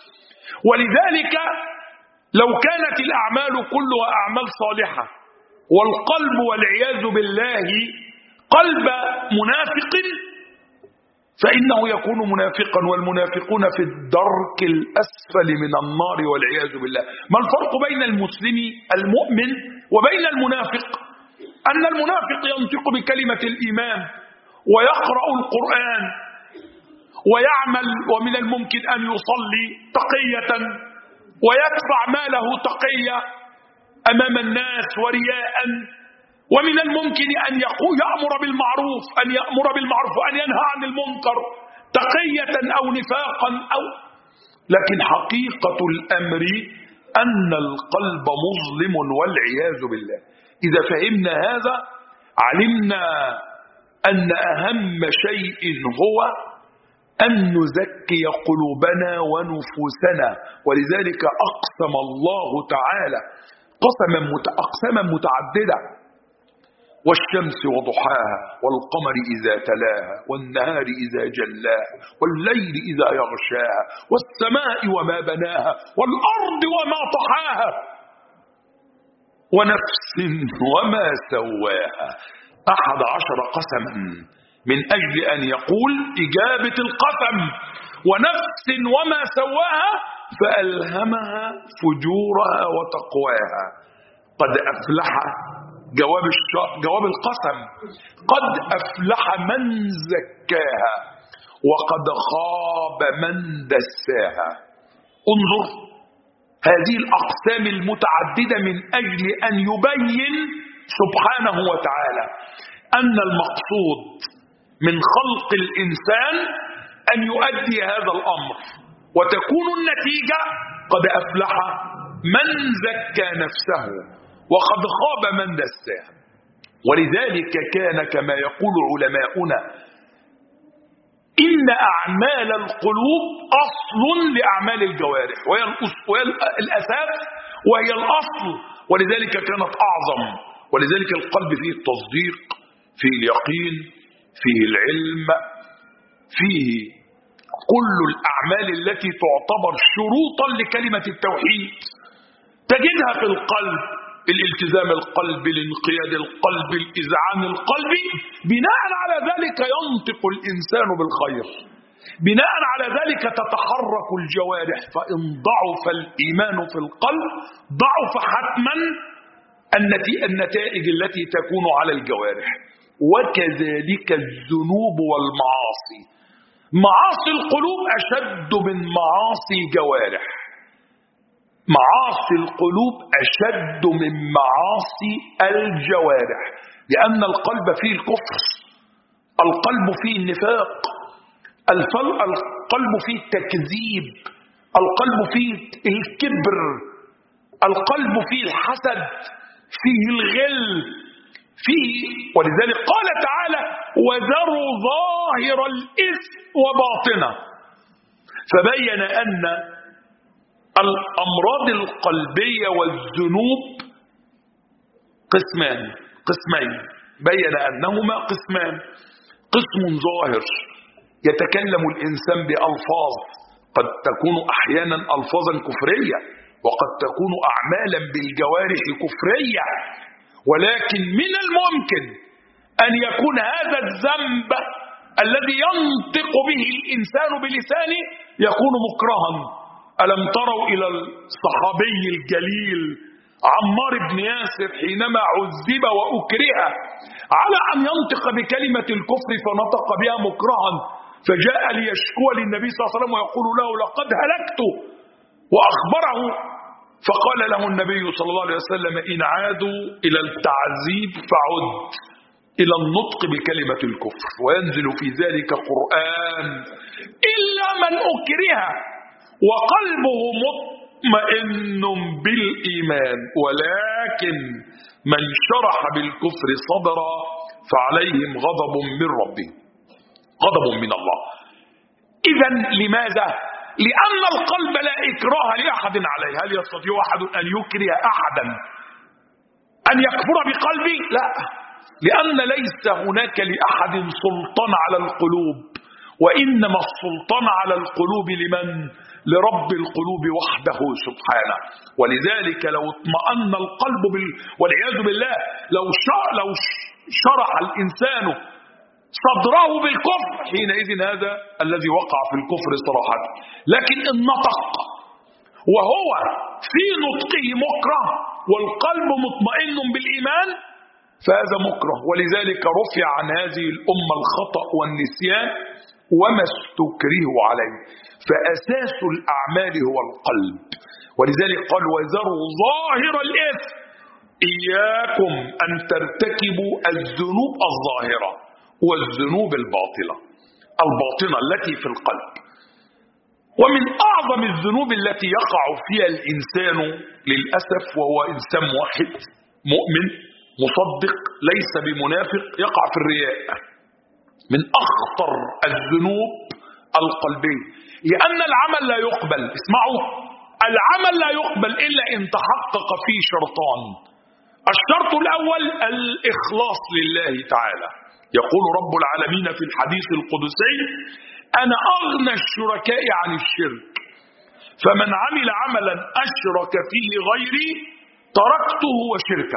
ولذلك لو كانت الأعمال كلها أعمال صالحة والقلب والعياذ بالله قلب منافق فإنه يكون منافقا، والمنافقون في الدرك الأسفل من النار والعياذ بالله. ما الفرق بين المسلم المؤمن وبين المنافق؟ أن المنافق ينطق بكلمة الإيمان ويقرأ القرآن ويعمل، ومن الممكن أن يصلي تقية ويدفع ماله تقية أمام الناس ورياء، ومن الممكن أن يقول يأمر بالمعروف أن يأمر بالمعروف وأن ينهى عن المنكر تقية أو نفاقا أو لكن حقيقة الأمر أن القلب مظلم والعياذ بالله. إذا فهمنا هذا علمنا أن أهم شيء هو أن نزكي قلوبنا ونفوسنا. ولذلك أقسم الله تعالى قسما أقساما متعددة: والشمس وضحاها والقمر إذا تلاها والنهار إذا جلاها والليل إذا يغشاها والسماء وما بناها والأرض وما طحاها ونفس وما سواها. أحد عشر قسما من أجل أن يقول إجابة القسم: ونفس وما سواها فألهمها فجورها وتقواها. قد أفلح جواب جواب القسم، قد أفلح من زكاها وقد خاب من دساها. انظر هذه الأقسام المتعددة من أجل أن يبين سبحانه وتعالى أن المقصود من خلق الإنسان أن يؤدي هذا الأمر، وتكون النتيجة قد أفلح من زكى نفسه وقد خاب من دساها. ولذلك كان كما يقول علماؤنا إن أعمال القلوب أصل لأعمال الجوارح، وهي الأساس وهي الأصل، ولذلك كانت أعظم. ولذلك القلب فيه التصديق، فيه اليقين، فيه العلم، فيه كل الأعمال التي تعتبر شروطا لكلمة التوحيد تجدها في القلب: الالتزام القلبي، الانقياد القلبي، الإذعان القلبي. بناء على ذلك ينطق الإنسان بالخير، بناء على ذلك تتحرك الجوارح. فإن ضعف الإيمان في القلب ضعف حتما النتائج التي تكون على الجوارح. وكذلك الذنوب والمعاصي. معاصي القلوب أشد من معاصي الجوارح. معاصي القلوب أشد من معاصي الجوارح، لأن القلب فيه الكفر، القلب فيه النفاق، القلب فيه التكذيب، القلب فيه الكبر، القلب فيه الحسد، فيه الغل، فيه. ولذلك قال تعالى: وذروا ظاهر الإثم وباطنه. فبين أن الأمراض القلبية والذنوب قسمان قسمين بين أنهما قسمان: قسم ظاهر يتكلم الإنسان بألفاظ قد تكون أحيانا ألفاظا كفرية، وقد تكون أعمالا بالجوارح كفرية، ولكن من الممكن أن يكون هذا الذنب الذي ينطق به الإنسان بلسانه يكون مكرها. ألم تروا إلى الصحابي الجليل عمار بن ياسر حينما عذب وأكره على أن ينطق بكلمة الكفر فنطق بها مكرها، فجاء ليشكو للنبي صلى الله عليه وسلم ويقول له: لقد هلكت، وأخبره، فقال له النبي صلى الله عليه وسلم: إن عادوا إلى التعذيب فعد إلى النطق بكلمة الكفر، وينزل في ذلك قرآن: إلا من أكره وقلبه مطمئن بالإيمان ولكن من شرح بالكفر صدرا فعليهم غضب من ربهم، غضب من الله. إذن لماذا؟ لأن القلب لا إكراه لأحد عليه. هل يستطيع أحد أن يكره أحدا أن يكفر بقلبه؟ لا، لأن ليس هناك لأحد سلطان على القلوب، وإنما السلطان على القلوب لمن؟ لرب القلوب وحده سبحانه. ولذلك لو اطمأن القلب بال... والعياذ بالله لو لو شرح الإنسان صدره بالكفر حينئذ هذا الذي وقع في الكفر صراحة. لكن إن نطق وهو في نطقه مكره والقلب مطمئن بالإيمان فهذا مكره. ولذلك رفع عن هذه الأمة الخطأ والنسيان وما استكرهوا عليه، فأساس الأعمال هو القلب. ولذلك قال: وذروا ظاهر الإثم، إياكم أن ترتكبوا الذنوب الظاهرة والذنوب الباطنة الباطنة التي في القلب. ومن أعظم الذنوب التي يقع فيها الإنسان للأسف، وهو إنسان موحد مؤمن مصدق ليس بمنافق، يقع في الرياء. من أخطر الذنوب القلبية، لأن العمل لا يقبل. اسمعوا، العمل لا يقبل إلا إن تحقق فيه شرطان. الشرط الأول الإخلاص لله تعالى. يقول رب العالمين في الحديث القدسي: أنا أغنى الشركاء عن الشرك، فمن عمل عملا أشرك فيه غيري تركته وشركه.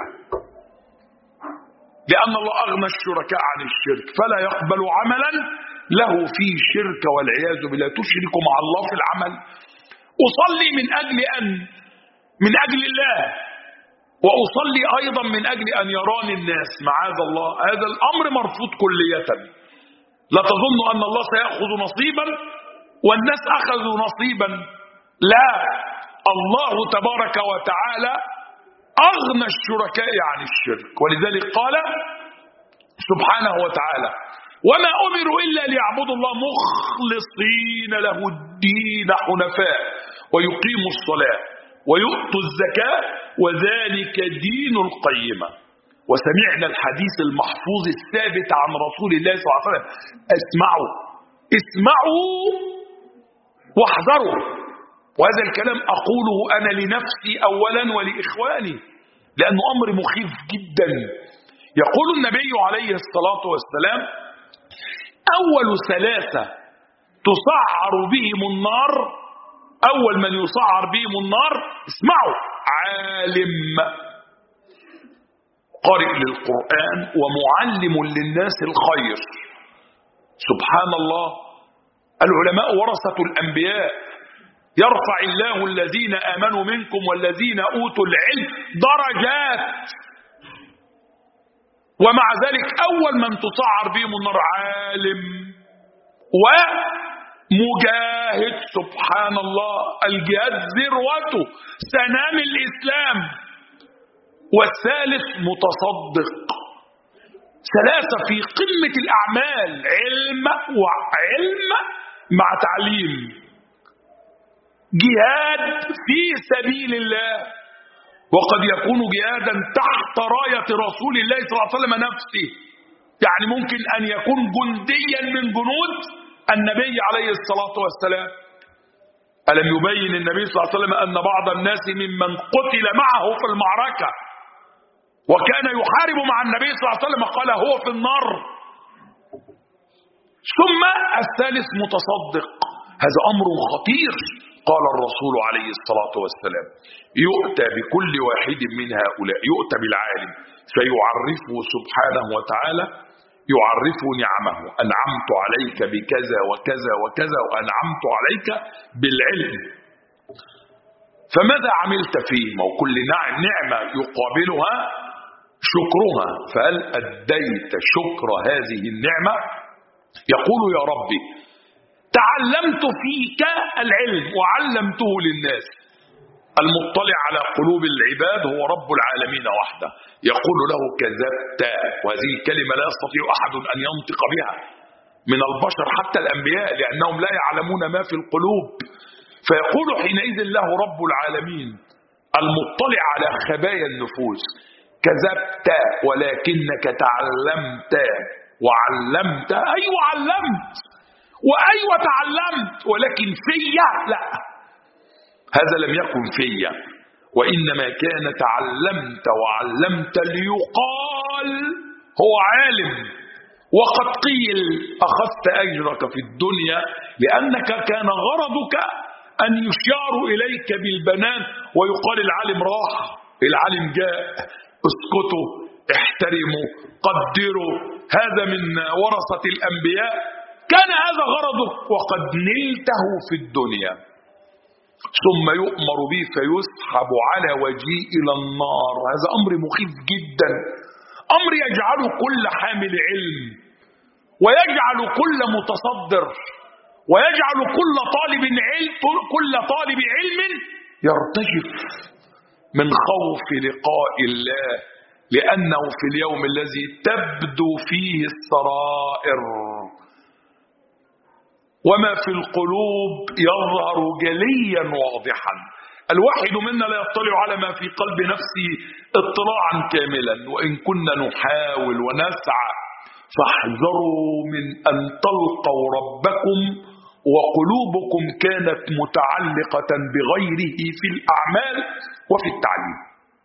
لأن الله أغنى الشركاء عن الشرك، فلا يقبل عملا له فيه شرك والعياذ بالله. تشرك مع الله في العمل. أصلي من أجل أن من أجل الله، وأصلي أيضا من أجل أن يراني الناس، معاذ الله، هذا الأمر مرفوض كلية. لا تظن أن الله سيأخذ نصيبا والناس أخذوا نصيبا، لا، الله تبارك وتعالى أغنى الشركاء عن الشرك. ولذلك قال سبحانه وتعالى: وما أمروا إلا ليعبدوا الله مخلصين له الدين حنفاء ويقيموا الصلاة ويؤتوا الزكاة وذلك دين القيمة. وسمعنا الحديث المحفوظ الثابت عن رسول الله صلى الله عليه وسلم: اسمعوا اسمعوا واحذروا. وهذا الكلام أقوله أنا لنفسي أولا ولإخواني، لأنه أمر مخيف جدا. يقول النبي عليه الصلاة والسلام: أول ثلاثة تسعر بهم النار، أول من يسعر بهم النار، اسمعوا، عالم قارئ للقرآن ومعلم للناس الخير. سبحان الله، العلماء ورثة الأنبياء، يرفع الله الذين آمنوا منكم والذين أوتوا العلم درجات. ومع ذلك أول من تسعر بهم النار عالم ومجاهد. سبحان الله، الجهاد ذروته سنام الإسلام. والثالث متصدق. ثلاثة في قمة الأعمال، علم وعلم مع تعليم، جهاد في سبيل الله، وقد يكون جهادا تحت راية رسول الله صلى الله عليه وسلم نفسه، يعني ممكن أن يكون جنديا من جنود النبي عليه الصلاة والسلام. ألم يبين النبي صلى الله عليه وسلم أن بعض الناس ممن قتل معه في المعركة وكان يحارب مع النبي صلى الله عليه وسلم قال هو في النار. ثم الثالث متصدق، هذا أمر خطير. قال الرسول عليه الصلاة والسلام يؤتى بكل واحد من هؤلاء، يؤتى بالعالم فيعرفه سبحانه وتعالى، يعرفه نعمه، أنعمت عليك بكذا وكذا وكذا، وأنعمت عليك بالعلم، فماذا عملت فيه؟ وكل نعمة يقابلها شكرها، فهل أديت شكر هذه النعمة؟ يقول يا ربي تعلمت فيك العلم وعلمته للناس. المطلع على قلوب العباد هو رب العالمين وحده، يقول له كذبت، وهذه الكلمة لا يستطيع أحد أن ينطق بها من البشر حتى الأنبياء، لأنهم لا يعلمون ما في القلوب. فيقول حينئذ له رب العالمين المطلع على خبايا النفوس كذبت ولكنك تعلمت وعلمت. أيوة علمت وأيوة تعلمت، ولكن فيا لا، هذا لم يكن فيا، وإنما كان تعلمت وعلمت ليقال هو عالم. وقد قيل أخذت أجرك في الدنيا لأنك كان غرضك أن يشار إليك بالبنان ويقال العالم راح، العالم جاء، اسكتوا، احترموا، قدروا، هذا من ورثة الأنبياء. كان هذا غرضك وقد نلته في الدنيا. ثم يؤمر به فيسحب على وجهه إلى النار. هذا أمر مخيف جدا، أمر يجعل كل حامل علم ويجعل كل متصدر ويجعل كل طالب علم كل طالب علم يرتجف من خوف لقاء الله، لأنه في اليوم الذي تبدو فيه السرائر وما في القلوب يظهر جليا واضحا. الواحد منا لا يطلع على ما في قلب نفسه اطلاعا كاملا، وإن كنا نحاول ونسعى فاحذروا من أن تلقوا ربكم وقلوبكم كانت متعلقة بغيره في الأعمال وفي التعليم.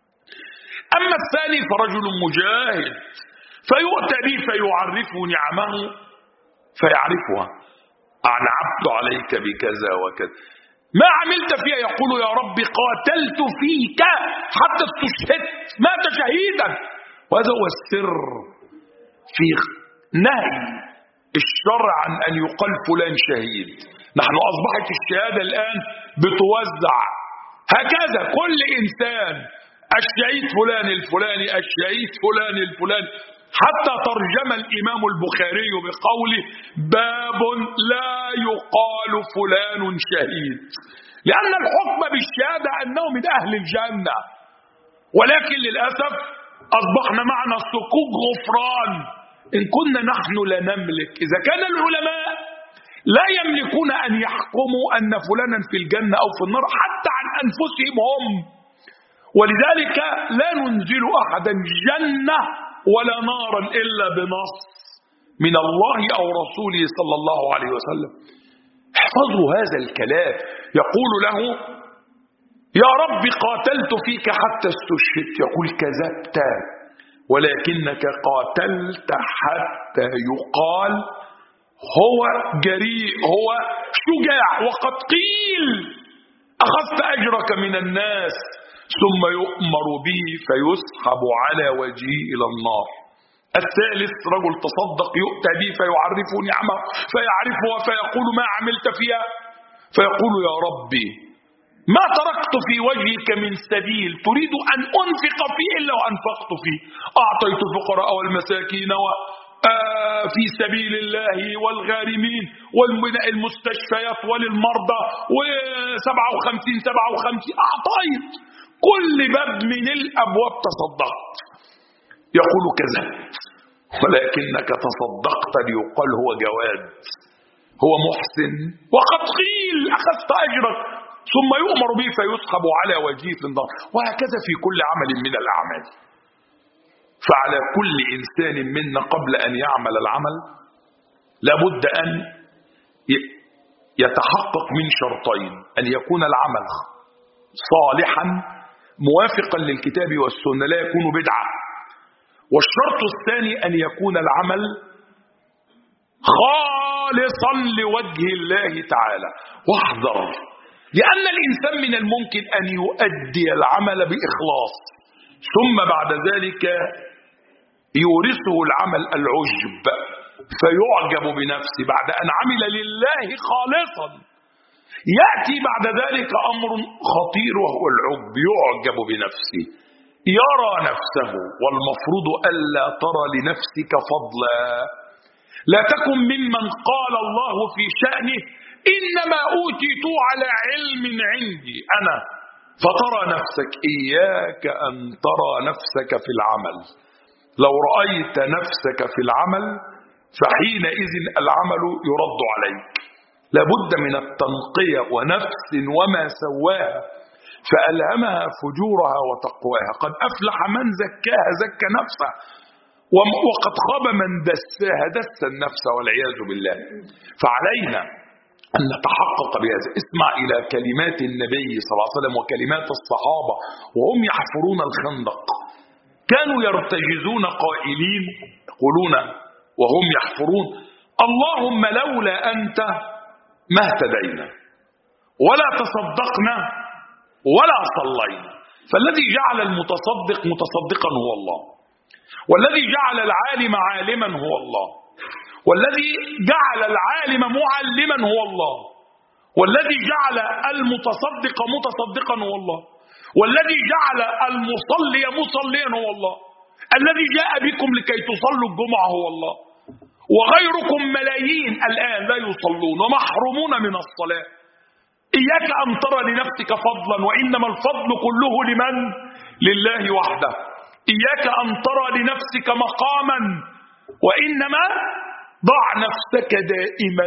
أما الثاني فرجل مجاهد فيؤتى به فيعرفه نعمه فيعرفها، أنعمت عليك بكذا وكذا، ما عملت فيها؟ يقول يا رب قاتلت فيك حتى استشهدت، مات شهيدا. وهذا هو السر في نهي الشرع عن أن يقال فلان شهيد. نحن أصبحت الشهادة الآن بتوزع هكذا، كل إنسان الشهيد فلان الفلاني، الشهيد فلان الفلاني، حتى ترجم الإمام البخاري بقوله باب لا يقال فلان شهيد، لأن الحكم بالشهادة أنه من أهل الجنة. ولكن للأسف أصبحنا معنا صكوك غفران. إن كنا نحن لا نملك، إذا كان العلماء لا يملكون أن يحكموا أن فلانا في الجنة أو في النار حتى عن أنفسهم هم، ولذلك لا ننزل أحدا جنة ولا نارا إلا بنص من الله أو رسوله صلى الله عليه وسلم. احفظوا هذا الكلام. يقول له يا رب قاتلت فيك حتى استشهدت، يقول كذبت ولكنك قاتلت حتى يقال هو جريء، هو شجاع. وقد قيل أخذت أجرك من الناس. ثم يؤمر به فيسحب على وجهه إلى النار. الثالث رجل تصدق يؤتى به فيعرفه نعمه فيعرفها فيقول ما عملت فيها؟ فيقول يا ربي ما تركت في وجهك من سبيل تريد أن أنفق فيه إلا وأنفقت فيه. أعطيت الفقراء والمساكين في سبيل الله والغارمين والبناء المستشفيات وللمرضى وسبعة وخمسين سبعة وخمسين أعطيت كل باب من الأبواب تصدقت. يقول كذبت ولكنك تصدقت ليقال هو جواد هو محسن وقد قيل أخذت أجرك ثم يؤمر به فيسحب على وجهه في النار. وهكذا في كل عمل من الأعمال. فعلى كل إنسان منا قبل أن يعمل العمل لابد أن يتحقق من شرطين: أن يكون العمل صالحا موافقا للكتاب والسنة لا يكون بدعة، والشرط الثاني أن يكون العمل خالصا لوجه الله تعالى. واحذر، لأن الإنسان من الممكن أن يؤدي العمل بإخلاص ثم بعد ذلك يورثه العمل العجب فيعجب بنفسه بعد أن عمل لله خالصا. يأتي بعد ذلك أمر خطير وهو العجب، يعجب بنفسه يرى نفسه، والمفروض ألا ترى لنفسك فضلا. لا تكن ممن قال الله في شأنه إنما أوتيت على علم عندي أنا، فترى نفسك. إياك أن ترى نفسك في العمل. لو رأيت نفسك في العمل فحينئذ العمل يرد عليك. لابد من التنقية. ونفس وما سواها فألهمها فجورها وتقواها. قد أفلح من زكاها زكى نفسه وقد خاب من دساها دس النفس والعياذ بالله. فعلينا أن نتحقق بهذا. اسمع إلى كلمات النبي صلى الله عليه وسلم وكلمات الصحابة وهم يحفرون الخندق. كانوا يرتجزون قائلين يقولون وهم يحفرون: اللهم لولا أنت ما اهتدينا ولا تصدقنا ولا صلينا. فالذي جعل المتصدق متصدقا هو الله، والذي جعل العالم عالما هو الله، والذي جعل العالم معلما هو الله، والذي جعل المتصدق متصدقا هو الله، والذي جعل المصلي مصليا هو الله، الذي جاء بكم لكي تصلوا الجمعة هو الله، وغيركم ملايين الآن لا يصلون ومحرومون من الصلاة. إياك أن ترى لنفسك فضلا، وإنما الفضل كله لمن؟ لله وحده. إياك أن ترى لنفسك مقاما، وإنما ضع نفسك دائما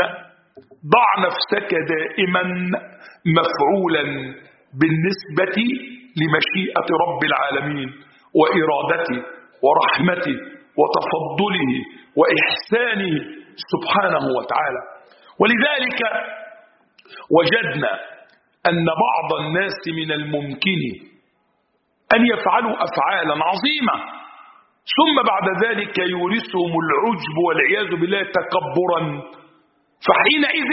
ضع نفسك دائما مفعولا بالنسبة لمشيئة رب العالمين وإرادته ورحمته وتفضله وإحسانه سبحانه وتعالى. ولذلك وجدنا أن بعض الناس من الممكن أن يفعلوا أفعالا عظيمة ثم بعد ذلك يورثهم العجب والعياذ بالله تكبرا، فحينئذ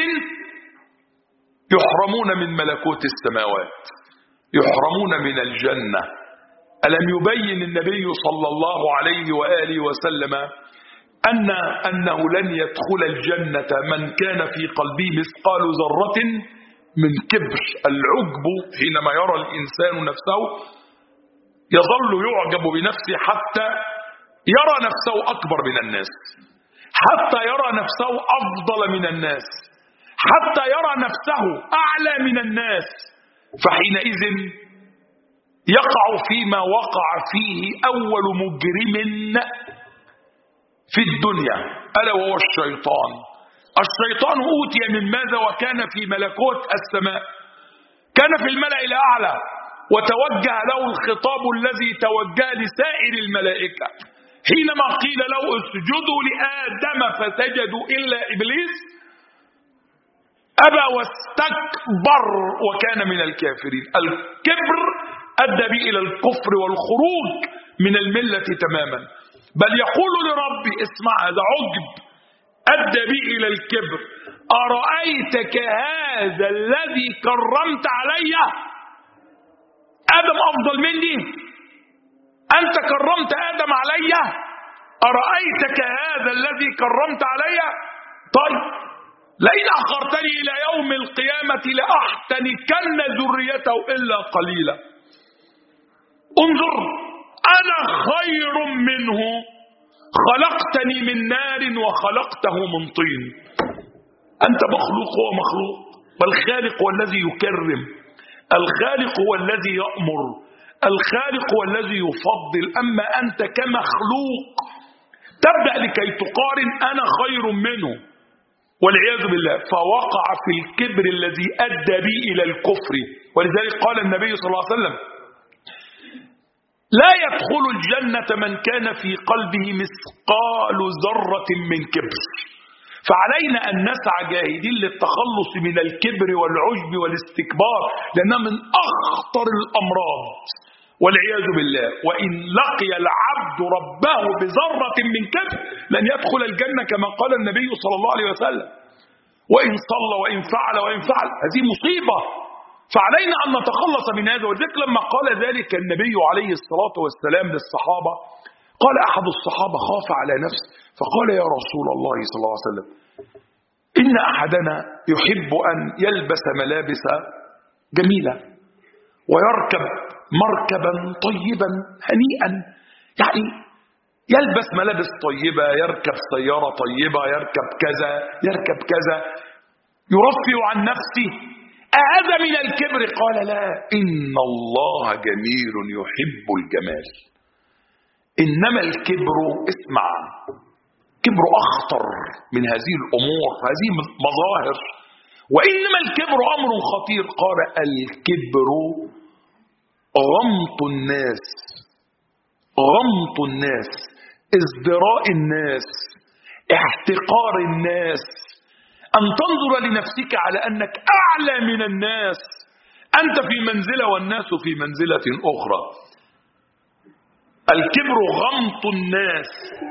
يحرمون من ملكوت السماوات، يحرمون من الجنة. ألم يبين النبي صلى الله عليه وآله وسلم أن أنه لن يدخل الجنة من كان في قلبه مثقال ذرة من كبر؟ العجب حينما يرى الإنسان نفسه يظل يعجب بنفسه حتى يرى نفسه أكبر من الناس، حتى يرى نفسه أفضل من الناس، حتى يرى نفسه أعلى من الناس. فحينئذ يقع فيما وقع فيه أول مجرم في الدنيا ألا وهو الشيطان. الشيطان أوتي من ماذا وكان في ملكوت السماء، كان في الملأ الأعلى وتوجه له الخطاب الذي توجه لسائر الملائكة حينما قيل له اسجدوا لآدم فسجدوا إلا إبليس أبى واستكبر وكان من الكافرين. الكبر أدى به إلى الكفر والخروج من الملة تماما. بل يقول لربي اسمع هذا عجب أدى به إلى الكبر: أرأيتك هذا الذي كرمت علي؟ آدم أفضل مني؟ أنت كرمت آدم علي؟ أرأيتك هذا الذي كرمت علي؟ طيب لئن أخرتني إلى يوم القيامة لأحتنكن ذريته إلا قليلا. انظر، أنا خير منه، خلقتني من نار وخلقته من طين. أنت مخلوق هو مخلوق، والخالق هو الذي يكرم، الخالق هو الذي يأمر، الخالق هو الذي يفضل. أما أنت كمخلوق تبدأ لكي تقارن أنا خير منه والعياذ بالله، فوقع في الكبر الذي أدى بي إلى الكفر. ولذلك قال النبي صلى الله عليه وسلم: لا يدخل الجنة من كان في قلبه مثقال ذرة من كبر. فعلينا أن نسعى جاهدين للتخلص من الكبر والعجب والاستكبار، لأنها من أخطر الأمراض والعياذ بالله. وإن لقي العبد ربه بذرة من كبر لن يدخل الجنة كما قال النبي صلى الله عليه وسلم. وإن صلى وإن فعل وإن فعل، هذه مصيبة، فعلينا أن نتخلص من هذا. وذلك لما قال ذلك النبي عليه الصلاة والسلام للصحابة، قال أحد الصحابة خاف على نفسه فقال: يا رسول الله صلى الله عليه وسلم، إن أحدنا يحب أن يلبس ملابس جميلة ويركب مركبا طيبا هنيئا، يعني يلبس ملابس طيبة، يركب سيارة طيبة، يركب كذا يركب كذا، يرفع عن نفسه. أهذا من الكبر؟ قال: لا، إن الله جميل يحب الجمال. إنما الكبر، اسمع، كبر أخطر من هذه الأمور، هذه مظاهر، وإنما الكبر أمر خطير. قال: الكبر غمط الناس، غمط الناس، ازدراء الناس، احتقار الناس، أن تنظر لنفسك على أنك أعلى من الناس، أنت في منزلة والناس في منزلة أخرى. الكبر غمط الناس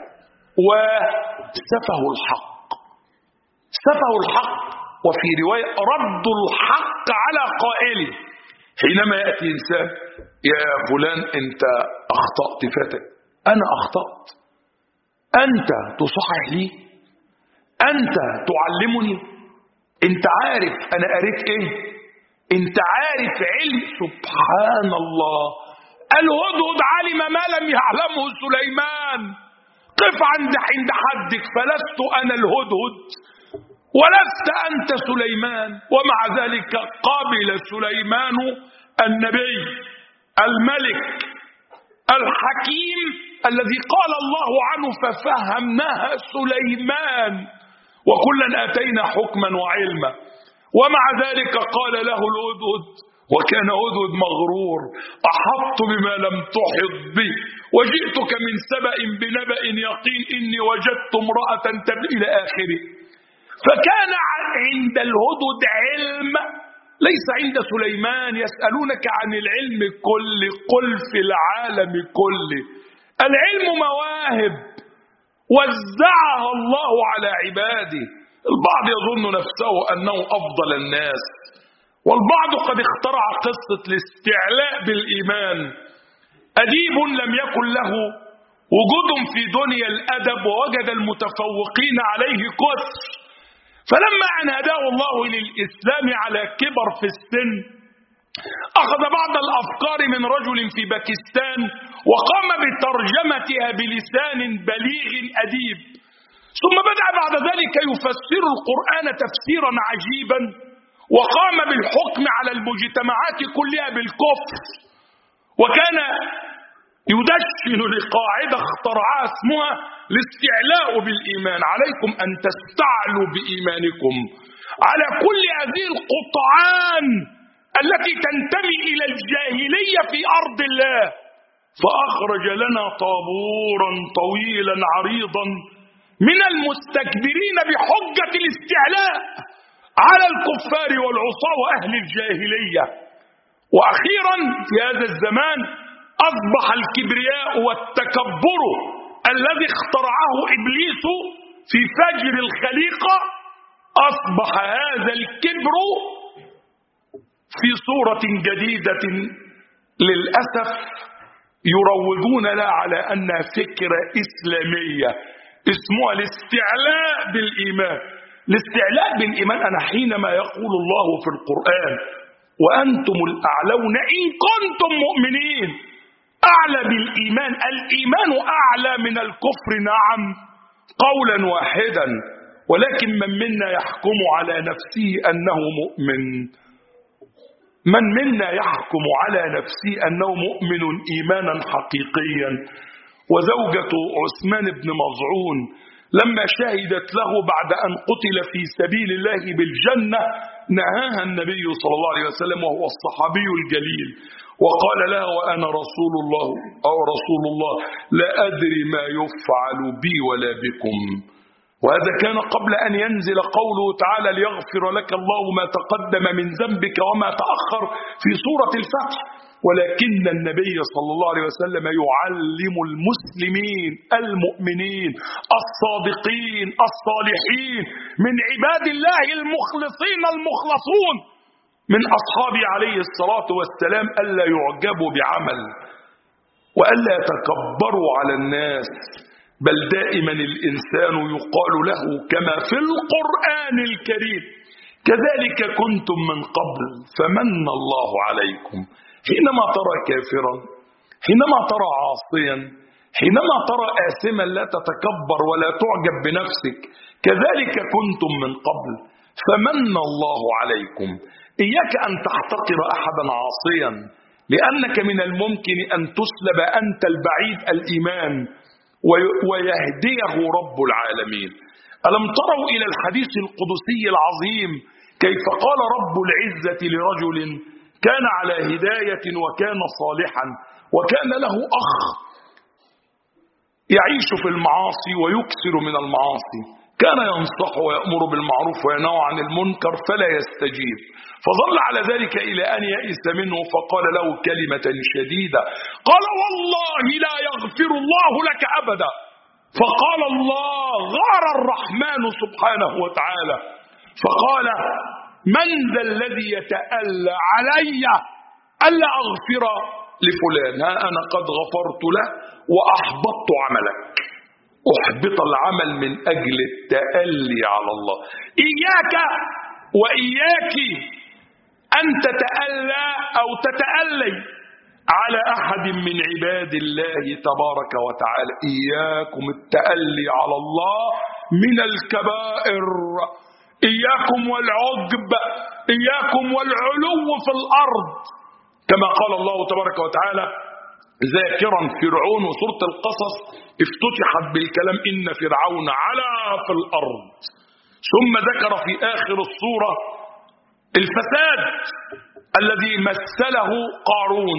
وسفه الحق، سفه الحق، وفي رواية رد الحق على قائله. حينما يأتي إنسان: يا فلان أنت أخطأت فاتك، أنا أخطأت، أنت تصحح لي، أنت تعلمني، أنت عارف أنا قريت إيه، أنت عارف علم. سبحان الله، الهدهد علم ما لم يعلمه سليمان. قف عند عند حدك، فلست أنا الهدهد ولست أنت سليمان. ومع ذلك قابل سليمان النبي الملك الحكيم الذي قال الله عنه: ففهمناها سليمان وكلا آتينا حكما وعلما. ومع ذلك قال له الهدهد، وكان هدهد مغرور: أحطت بما لم تحط به وجئتك من سبأ بنبأ يقين إني وجدت امرأة تبكي إلى آخره. فكان عند الهدهد علم ليس عند سليمان. يسألونك عن العلم كله، قل في العالم كله. العلم مواهب وزعها الله على عباده. البعض يظن نفسه أنه أفضل الناس، والبعض قد اخترع قصة الاستعلاء بالإيمان. أديب لم يكن له وجود في دنيا الأدب ووجد المتفوقين عليه كثر، فلما أن هداه الله للإسلام على كبر في السن أخذ بعض الأفكار من رجل في باكستان وقام بترجمتها بلسان بليغ أديب، ثم بدأ بعد ذلك يفسر القرآن تفسيرا عجيبا، وقام بالحكم على المجتمعات كلها بالكفر، وكان يدشن لقاعدة اخترعها اسمها الاستعلاء بالإيمان. عليكم أن تستعلوا بإيمانكم على كل هذه القطعان التي تنتمي إلى الجاهلية في أرض الله. فأخرج لنا طابورا طويلا عريضا من المستكبرين بحجة الاستعلاء على الكفار والعصاة وأهل الجاهلية. وأخيرا في هذا الزمان أصبح الكبرياء والتكبر الذي اخترعه إبليس في فجر الخليقة، أصبح هذا الكبر في صورة جديدة للأسف يروجون لها على أنها فكرة إسلامية اسمها الاستعلاء بالإيمان. الاستعلاء بالإيمان أنا حينما يقول الله في القرآن وأنتم الأعلون إن كنتم مؤمنين، أعلى بالإيمان. الإيمان أعلى من الكفر نعم قولا واحدا، ولكن من منا يحكم على نفسه أنه مؤمن؟ من منا يحكم على نفسه أنه مؤمن إيمانا حقيقيا؟ وزوجة عثمان بن مظعون لما شهدت له بعد أن قتل في سبيل الله بالجنة نهاها النبي صلى الله عليه وسلم وهو الصحابي الجليل، وقال لها وأنا رسول الله أو رسول الله لا أدري ما يفعل بي ولا بكم. وهذا كان قبل أن ينزل قوله تعالى ليغفر لك الله ما تقدم من ذنبك وما تأخر في سورة الفتح، ولكن النبي صلى الله عليه وسلم يعلم المسلمين المؤمنين الصادقين الصالحين من عباد الله المخلصين المخلصون من أصحابه عليه الصلاة والسلام ألا يعجبوا بعمل وألا يتكبروا على الناس، بل دائما الإنسان يقال له كما في القرآن الكريم كذلك كنتم من قبل فمن الله عليكم. حينما ترى كافرا، حينما ترى عاصيا، حينما ترى آثما لا تتكبر ولا تعجب بنفسك، كذلك كنتم من قبل فمن الله عليكم. إياك أن تحتقر أحدا عاصيا، لأنك من الممكن أن تسلب أنت البعيد الإيمان ويهديه رب العالمين. ألم تروا إلى الحديث القدسي العظيم كيف قال رب العزة لرجل كان على هداية وكان صالحا وكان له أخ يعيش في المعاصي ويكثر من المعاصي، كان ينصح ويأمر بالمعروف وينهى عن المنكر فلا يستجيب، فظل على ذلك إلى أن يئس منه فقال له كلمة شديدة، قال والله لا يغفر الله لك أبدا. فقال الله غار الرحمن سبحانه وتعالى فقال من ذا الذي يتألى علي ألا أغفر لفلان؟ ها أنا قد غفرت له وأحبطت عملك. أحبط العمل من أجل التألي على الله. إياك وإياك أن تتألى أو تتألي على أحد من عباد الله تبارك وتعالى. إياكم التألي على الله من الكبائر. إياكم والعجب، إياكم والعلو في الأرض، كما قال الله تبارك وتعالى ذاكرا فرعون، وسورة القصص افتتحت بالكلام إن فرعون علا في الأرض، ثم ذكر في آخر السورة الفساد الذي مثله قارون،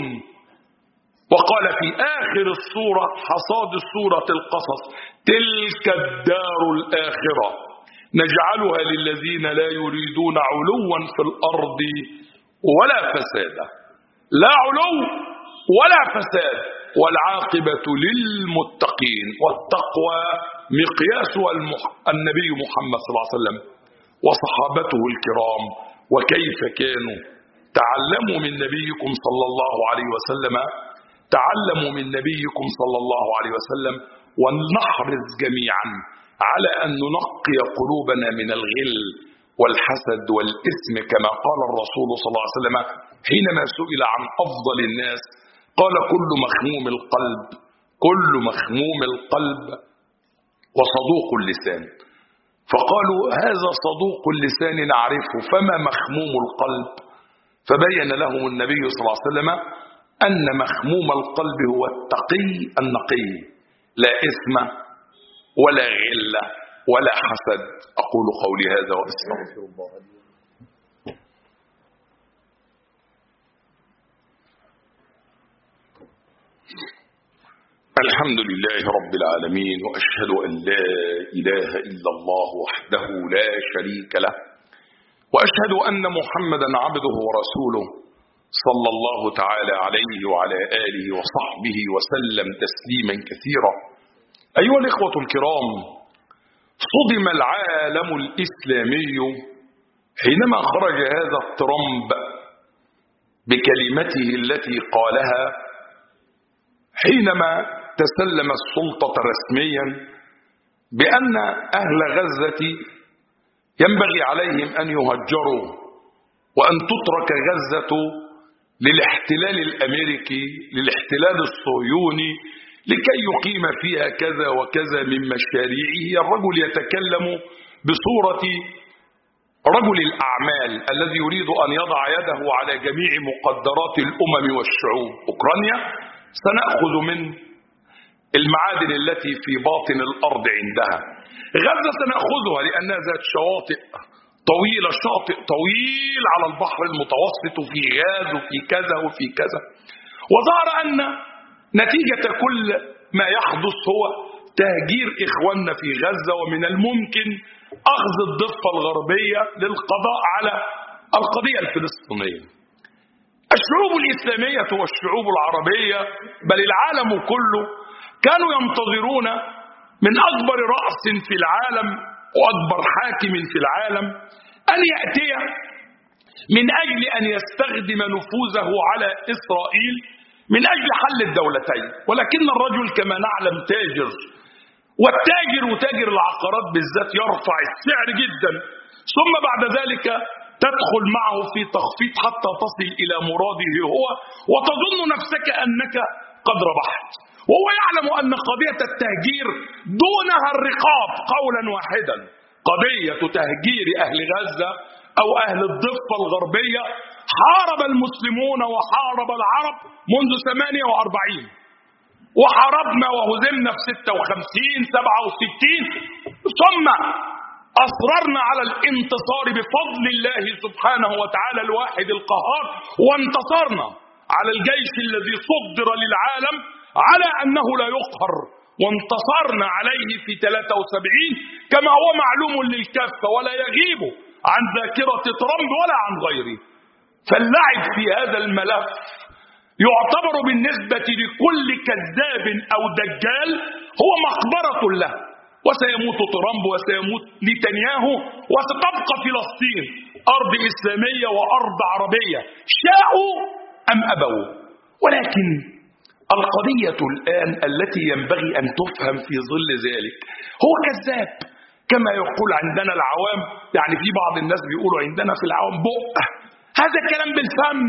وقال في آخر السورة حصاد سورة القصص تلك الدار الآخرة نجعلها للذين لا يريدون علوا في الأرض ولا فسادا. لا علو ولا فساد، والعاقبة للمتقين، والتقوى مقياس النبي محمد صلى الله عليه وسلم وصحابته الكرام. وكيف كانوا؟ تعلموا من نبيكم صلى الله عليه وسلم، تعلموا من نبيكم صلى الله عليه وسلم، ونحرص جميعا على أن ننقي قلوبنا من الغل والحسد والإثم، كما قال الرسول صلى الله عليه وسلم حينما سئل عن أفضل الناس قال كل مخموم القلب، كل مخموم القلب وصدوق اللسان. فقالوا هذا صدوق اللسان نعرفه فما مخموم القلب؟ فبين لهم النبي صلى الله عليه وسلم أن مخموم القلب هو التقي النقي، لا إثم ولا غلة ولا حسد. أقول قولي هذا وأستغفر الله لي. الحمد لله رب العالمين، وأشهد أن لا إله إلا الله وحده لا شريك له، وأشهد أن محمدا عبده ورسوله صلى الله تعالى عليه وعلى آله وصحبه وسلم تسليما كثيرا. أيها الإخوة الكرام، صدم العالم الإسلامي حينما خرج هذا الترامب بكلمته التي قالها حينما تسلم السلطة رسميا بأن أهل غزة ينبغي عليهم أن يهجروا وأن تترك غزة للاحتلال الأمريكي، للاحتلال الصهيوني، لكي يقيم فيها كذا وكذا من مشاريعه. الرجل يتكلم بصورة رجل الأعمال الذي يريد أن يضع يده على جميع مقدرات الأمم والشعوب. أوكرانيا سنأخذ من المعادن التي في باطن الأرض عندها، غزة سنأخذها لأنها ذات شواطئ طويلة، شاطئ طويل على البحر المتوسط وفي غاز وفي كذا وفي كذا. وظهر أن نتيجة كل ما يحدث هو تهجير إخواننا في غزة، ومن الممكن أخذ الضفة الغربية للقضاء على القضية الفلسطينية. الشعوب الإسلامية والشعوب العربية بل العالم كله كانوا ينتظرون من أكبر رأس في العالم وأكبر حاكم في العالم أن يأتي من أجل أن يستخدم نفوذه على إسرائيل من أجل حل الدولتين. ولكن الرجل كما نعلم تاجر، والتاجر وتاجر العقارات بالذات يرفع السعر جدا، ثم بعد ذلك تدخل معه في تخفيض حتى تصل إلى مراده هو، وتظن نفسك أنك قد ربحت، وهو يعلم أن قضية التهجير دونها الرقاب قولا واحدا. قضية تهجير أهل غزة أو أهل الضفة الغربية حارب المسلمون وحارب العرب منذ ثمانية وأربعين، وحاربنا وهزمنا في ستة وخمسين سبعة وستين، ثم أصررنا على الانتصار بفضل الله سبحانه وتعالى الواحد القهار، وانتصرنا على الجيش الذي صدر للعالم على أنه لا يقهر، وانتصرنا عليه في ثلاثة وسبعين كما هو معلوم للكافة ولا يغيب عن ذاكرة ترامب ولا عن غيره. فاللعب في هذا الملف يعتبر بالنسبة لكل كذاب أو دجال هو مقبرة له، وسيموت ترامب وسيموت نتنياهو، وستبقى فلسطين أرض إسلامية وأرض عربية شاءوا أم أبوا. ولكن القضية الآن التي ينبغي أن تفهم في ظل ذلك، هو كذاب كما يقول عندنا العوام، يعني في بعض الناس بيقولوا عندنا في العوام بؤة، هذا كلام بالفم،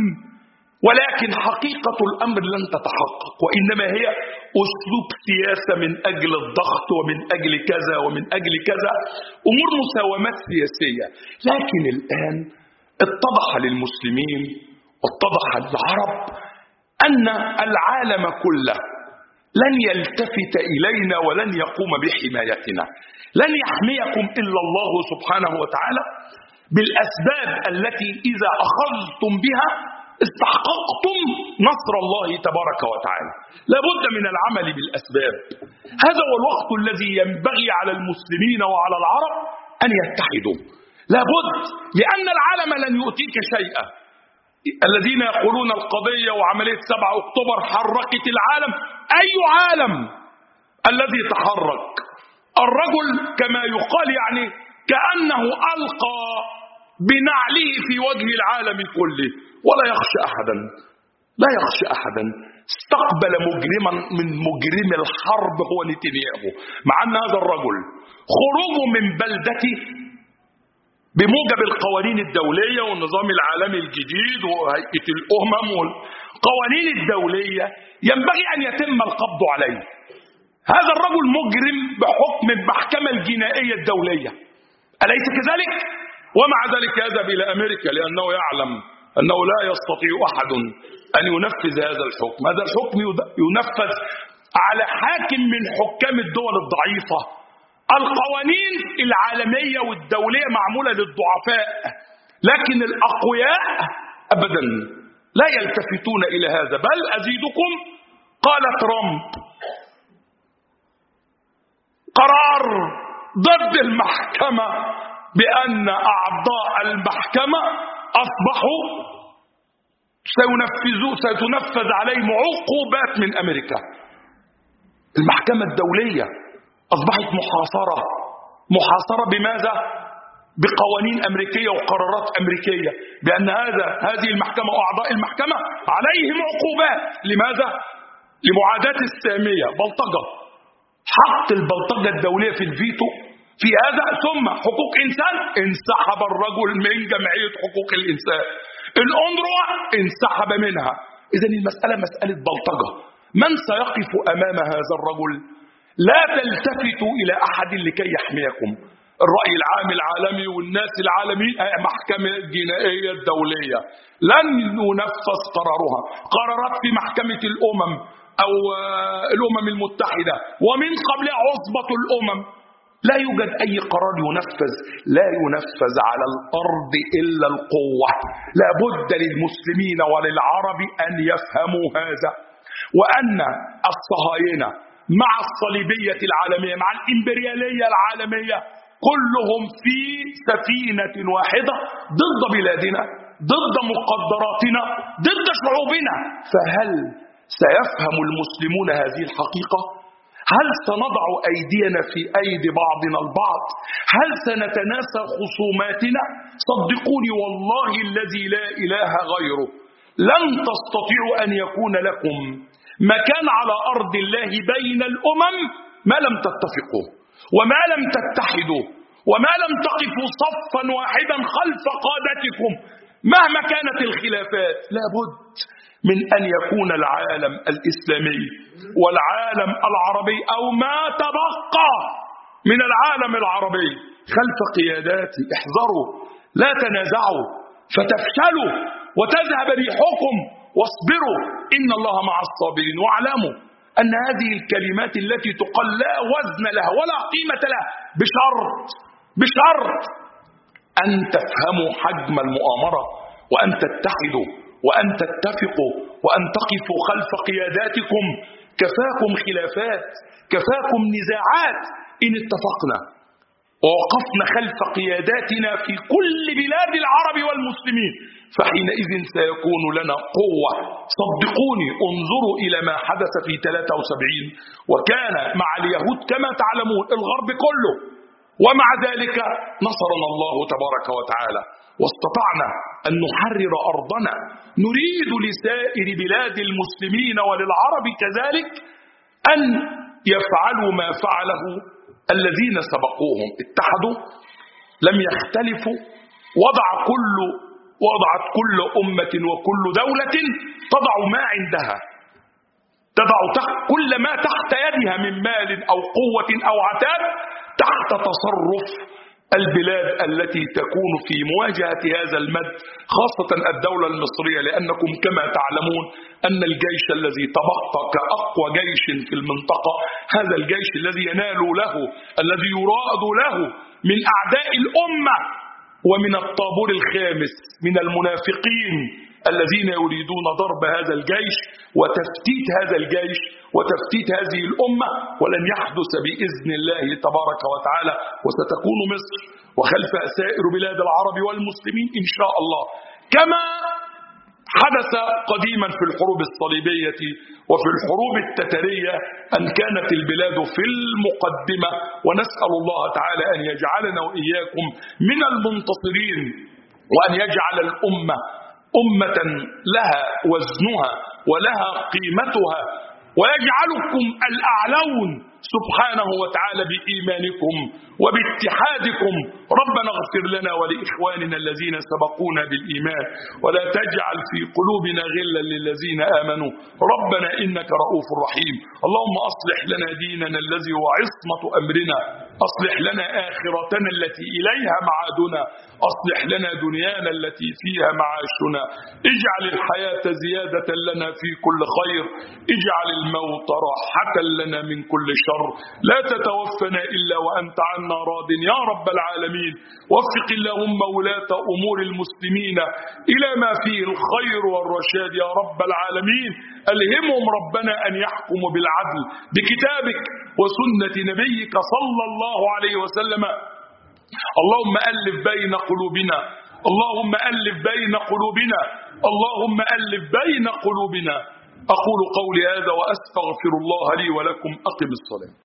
ولكن حقيقة الأمر لن تتحقق، وإنما هي أسلوب سياسة من أجل الضغط ومن أجل كذا ومن أجل كذا، أمور مساومات سياسية. لكن الآن اتضح للمسلمين واتضح للعرب أن العالم كله لن يلتفت إلينا ولن يقوم بحمايتنا، لن يحميكم إلا الله سبحانه وتعالى بالأسباب التي إذا أخذتم بها استحققتم نصر الله تبارك وتعالى. لابد من العمل بالأسباب. هذا هو الوقت الذي ينبغي على المسلمين وعلى العرب أن يتحدوا، لابد، لأن العالم لن يؤتيك شيئا. الذين يقولون القضية وعملية سبعة أكتوبر حركت العالم، أي عالم الذي تحرك؟ الرجل كما يقال يعني كأنه ألقى بنعله في وجه العالم كله ولا يخشى أحدا، لا يخشى أحدا. استقبل مجرما من مجرم الحرب هو نتنياهو، مع أن هذا الرجل خروجه من بلدته بموجب القوانين الدولية والنظام العالمي الجديد وهيئة الأمم والقوانين الدولية ينبغي أن يتم القبض عليه. هذا الرجل مجرم بحكم المحكمة الجنائية الدولية، أليس كذلك؟ ومع ذلك يذهب إلى أمريكا لأنه يعلم أنه لا يستطيع أحد أن ينفذ هذا الحكم. هذا الحكم ينفذ على حاكم من حكام الدول الضعيفة. القوانين العالمية والدولية معمولة للضعفاء، لكن الأقوياء أبدا لا يلتفتون إلى هذا. بل أزيدكم، قال ترامب قرار ضد المحكمة بأن أعضاء المحكمة أصبحوا سينفذوا ستنفذ عليهم عقوبات من أمريكا. المحكمة الدولية أصبحت محاصرة. محاصرة بماذا؟ بقوانين أمريكية وقرارات أمريكية بأن هذا هذه المحكمة وأعضاء المحكمة عليهم عقوبات. لماذا؟ لمعاداة السامية، بلطجة. حط البلطجة الدولية في الفيتو، في هذا. ثم حقوق إنسان، انسحب الرجل من جمعية حقوق الإنسان. الأونروا انسحب منها. إذن المسألة مسألة بلطجة. من سيقف أمام هذا الرجل؟ لا تلتفتوا إلى أحد لكي يحميكم. الرأي العام العالمي والناس العالميين، محكمة الجنائية الدولية لن ينفذ قرارها. قرارات في محكمة الأمم أو الأمم المتحدة ومن قبلها عصبة الأمم، لا يوجد أي قرار ينفذ، لا ينفذ على الأرض إلا القوة. لا بد للمسلمين وللعرب أن يفهموا هذا، وأن الصهاينة مع الصليبية العالمية مع الإمبريالية العالمية كلهم في سفينة واحدة ضد بلادنا، ضد مقدراتنا، ضد شعوبنا. فهل سيفهم المسلمون هذه الحقيقة؟ هل سنضع أيدينا في أيدي بعضنا البعض؟ هل سنتناسى خصوماتنا؟ صدقوني والله الذي لا إله غيره، لن تستطيعوا أن يكون لكم مكان على أرض الله بين الأمم ما لم تتفقوا وما لم تتحدوا وما لم تقفوا صفا واحدا خلف قادتكم مهما كانت الخلافات. لابد من أن يكون العالم الإسلامي والعالم العربي أو ما تبقى من العالم العربي خلف قياداتي. احذروا، لا تنازعوا فتفشلوا وتذهب ريحكم، واصبروا إن الله مع الصابرين. واعلموا أن هذه الكلمات التي تقال لا وزن لها ولا قيمة لها بشرط بشرط أن تفهموا حجم المؤامرة، وأن تتحدوا، وأن تتفقوا، وأن تقفوا خلف قياداتكم. كفاكم خلافات، كفاكم نزاعات إن اتفقنا ووقفنا خلف قياداتنا في كل بلاد العرب والمسلمين، فحينئذ سيكون لنا قوة. صدقوني، انظروا إلى ما حدث في ثلاثة وسبعين وكان مع اليهود كما تعلمون الغرب كله، ومع ذلك نصرنا الله تبارك وتعالى واستطعنا أن نحرر أرضنا. نريد لسائر بلاد المسلمين وللعرب كذلك أن يفعلوا ما فعله الذين سبقوهم. اتحدوا، لم يختلفوا، وضع كل وضعت كل أمة وكل دولة تضع ما عندها، تضع كل ما تحت يدها من مال أو قوة أو عتاد تحت تصرف البلاد التي تكون في مواجهة هذا المد، خاصة الدولة المصرية، لأنكم كما تعلمون أن الجيش الذي تبقى كأقوى جيش في المنطقة هذا الجيش الذي ينال له، الذي يراد له من أعداء الأمة ومن الطابور الخامس من المنافقين الذين يريدون ضرب هذا الجيش وتفتيت هذا الجيش وتفتيت هذه الأمة. ولن يحدث بإذن الله تبارك وتعالى، وستكون مصر وخلف سائر بلاد العرب والمسلمين إن شاء الله كما حدث قديما في الحروب الصليبية وفي الحروب التترية، أن كانت البلاد في المقدمة. ونسأل الله تعالى أن يجعلنا وإياكم من المنتصرين، وأن يجعل الأمة أمة لها وزنها ولها قيمتها، ويجعلكم الأعلون سبحانه وتعالى بإيمانكم وباتحادكم. ربنا اغفر لنا ولإخواننا الذين سبقونا بالإيمان، ولا تجعل في قلوبنا غلا للذين آمنوا ربنا إنك رؤوف رحيم. اللهم أصلح لنا ديننا الذي هو عصمة أمرنا، أصلح لنا آخرتنا التي إليها معادنا، أصلح لنا دنيانا التي فيها معاشنا. اجعل الحياة زيادة لنا في كل خير، اجعل الموت راحة لنا من كل شر. لا تتوفنا إلا وأنت عنا راض يا رب العالمين. وفق اللهم ولاة أمور المسلمين إلى ما فيه الخير والرشاد يا رب العالمين. ألهمهم ربنا أن يحكموا بالعدل بكتابك وسنة نبيك صلى الله عليه وسلم. اللهم ألف بين قلوبنا، اللهم ألف بين قلوبنا، اللهم ألف بين قلوبنا. أقول قولي هذا وأستغفر الله لي ولكم. أقم الصلاة.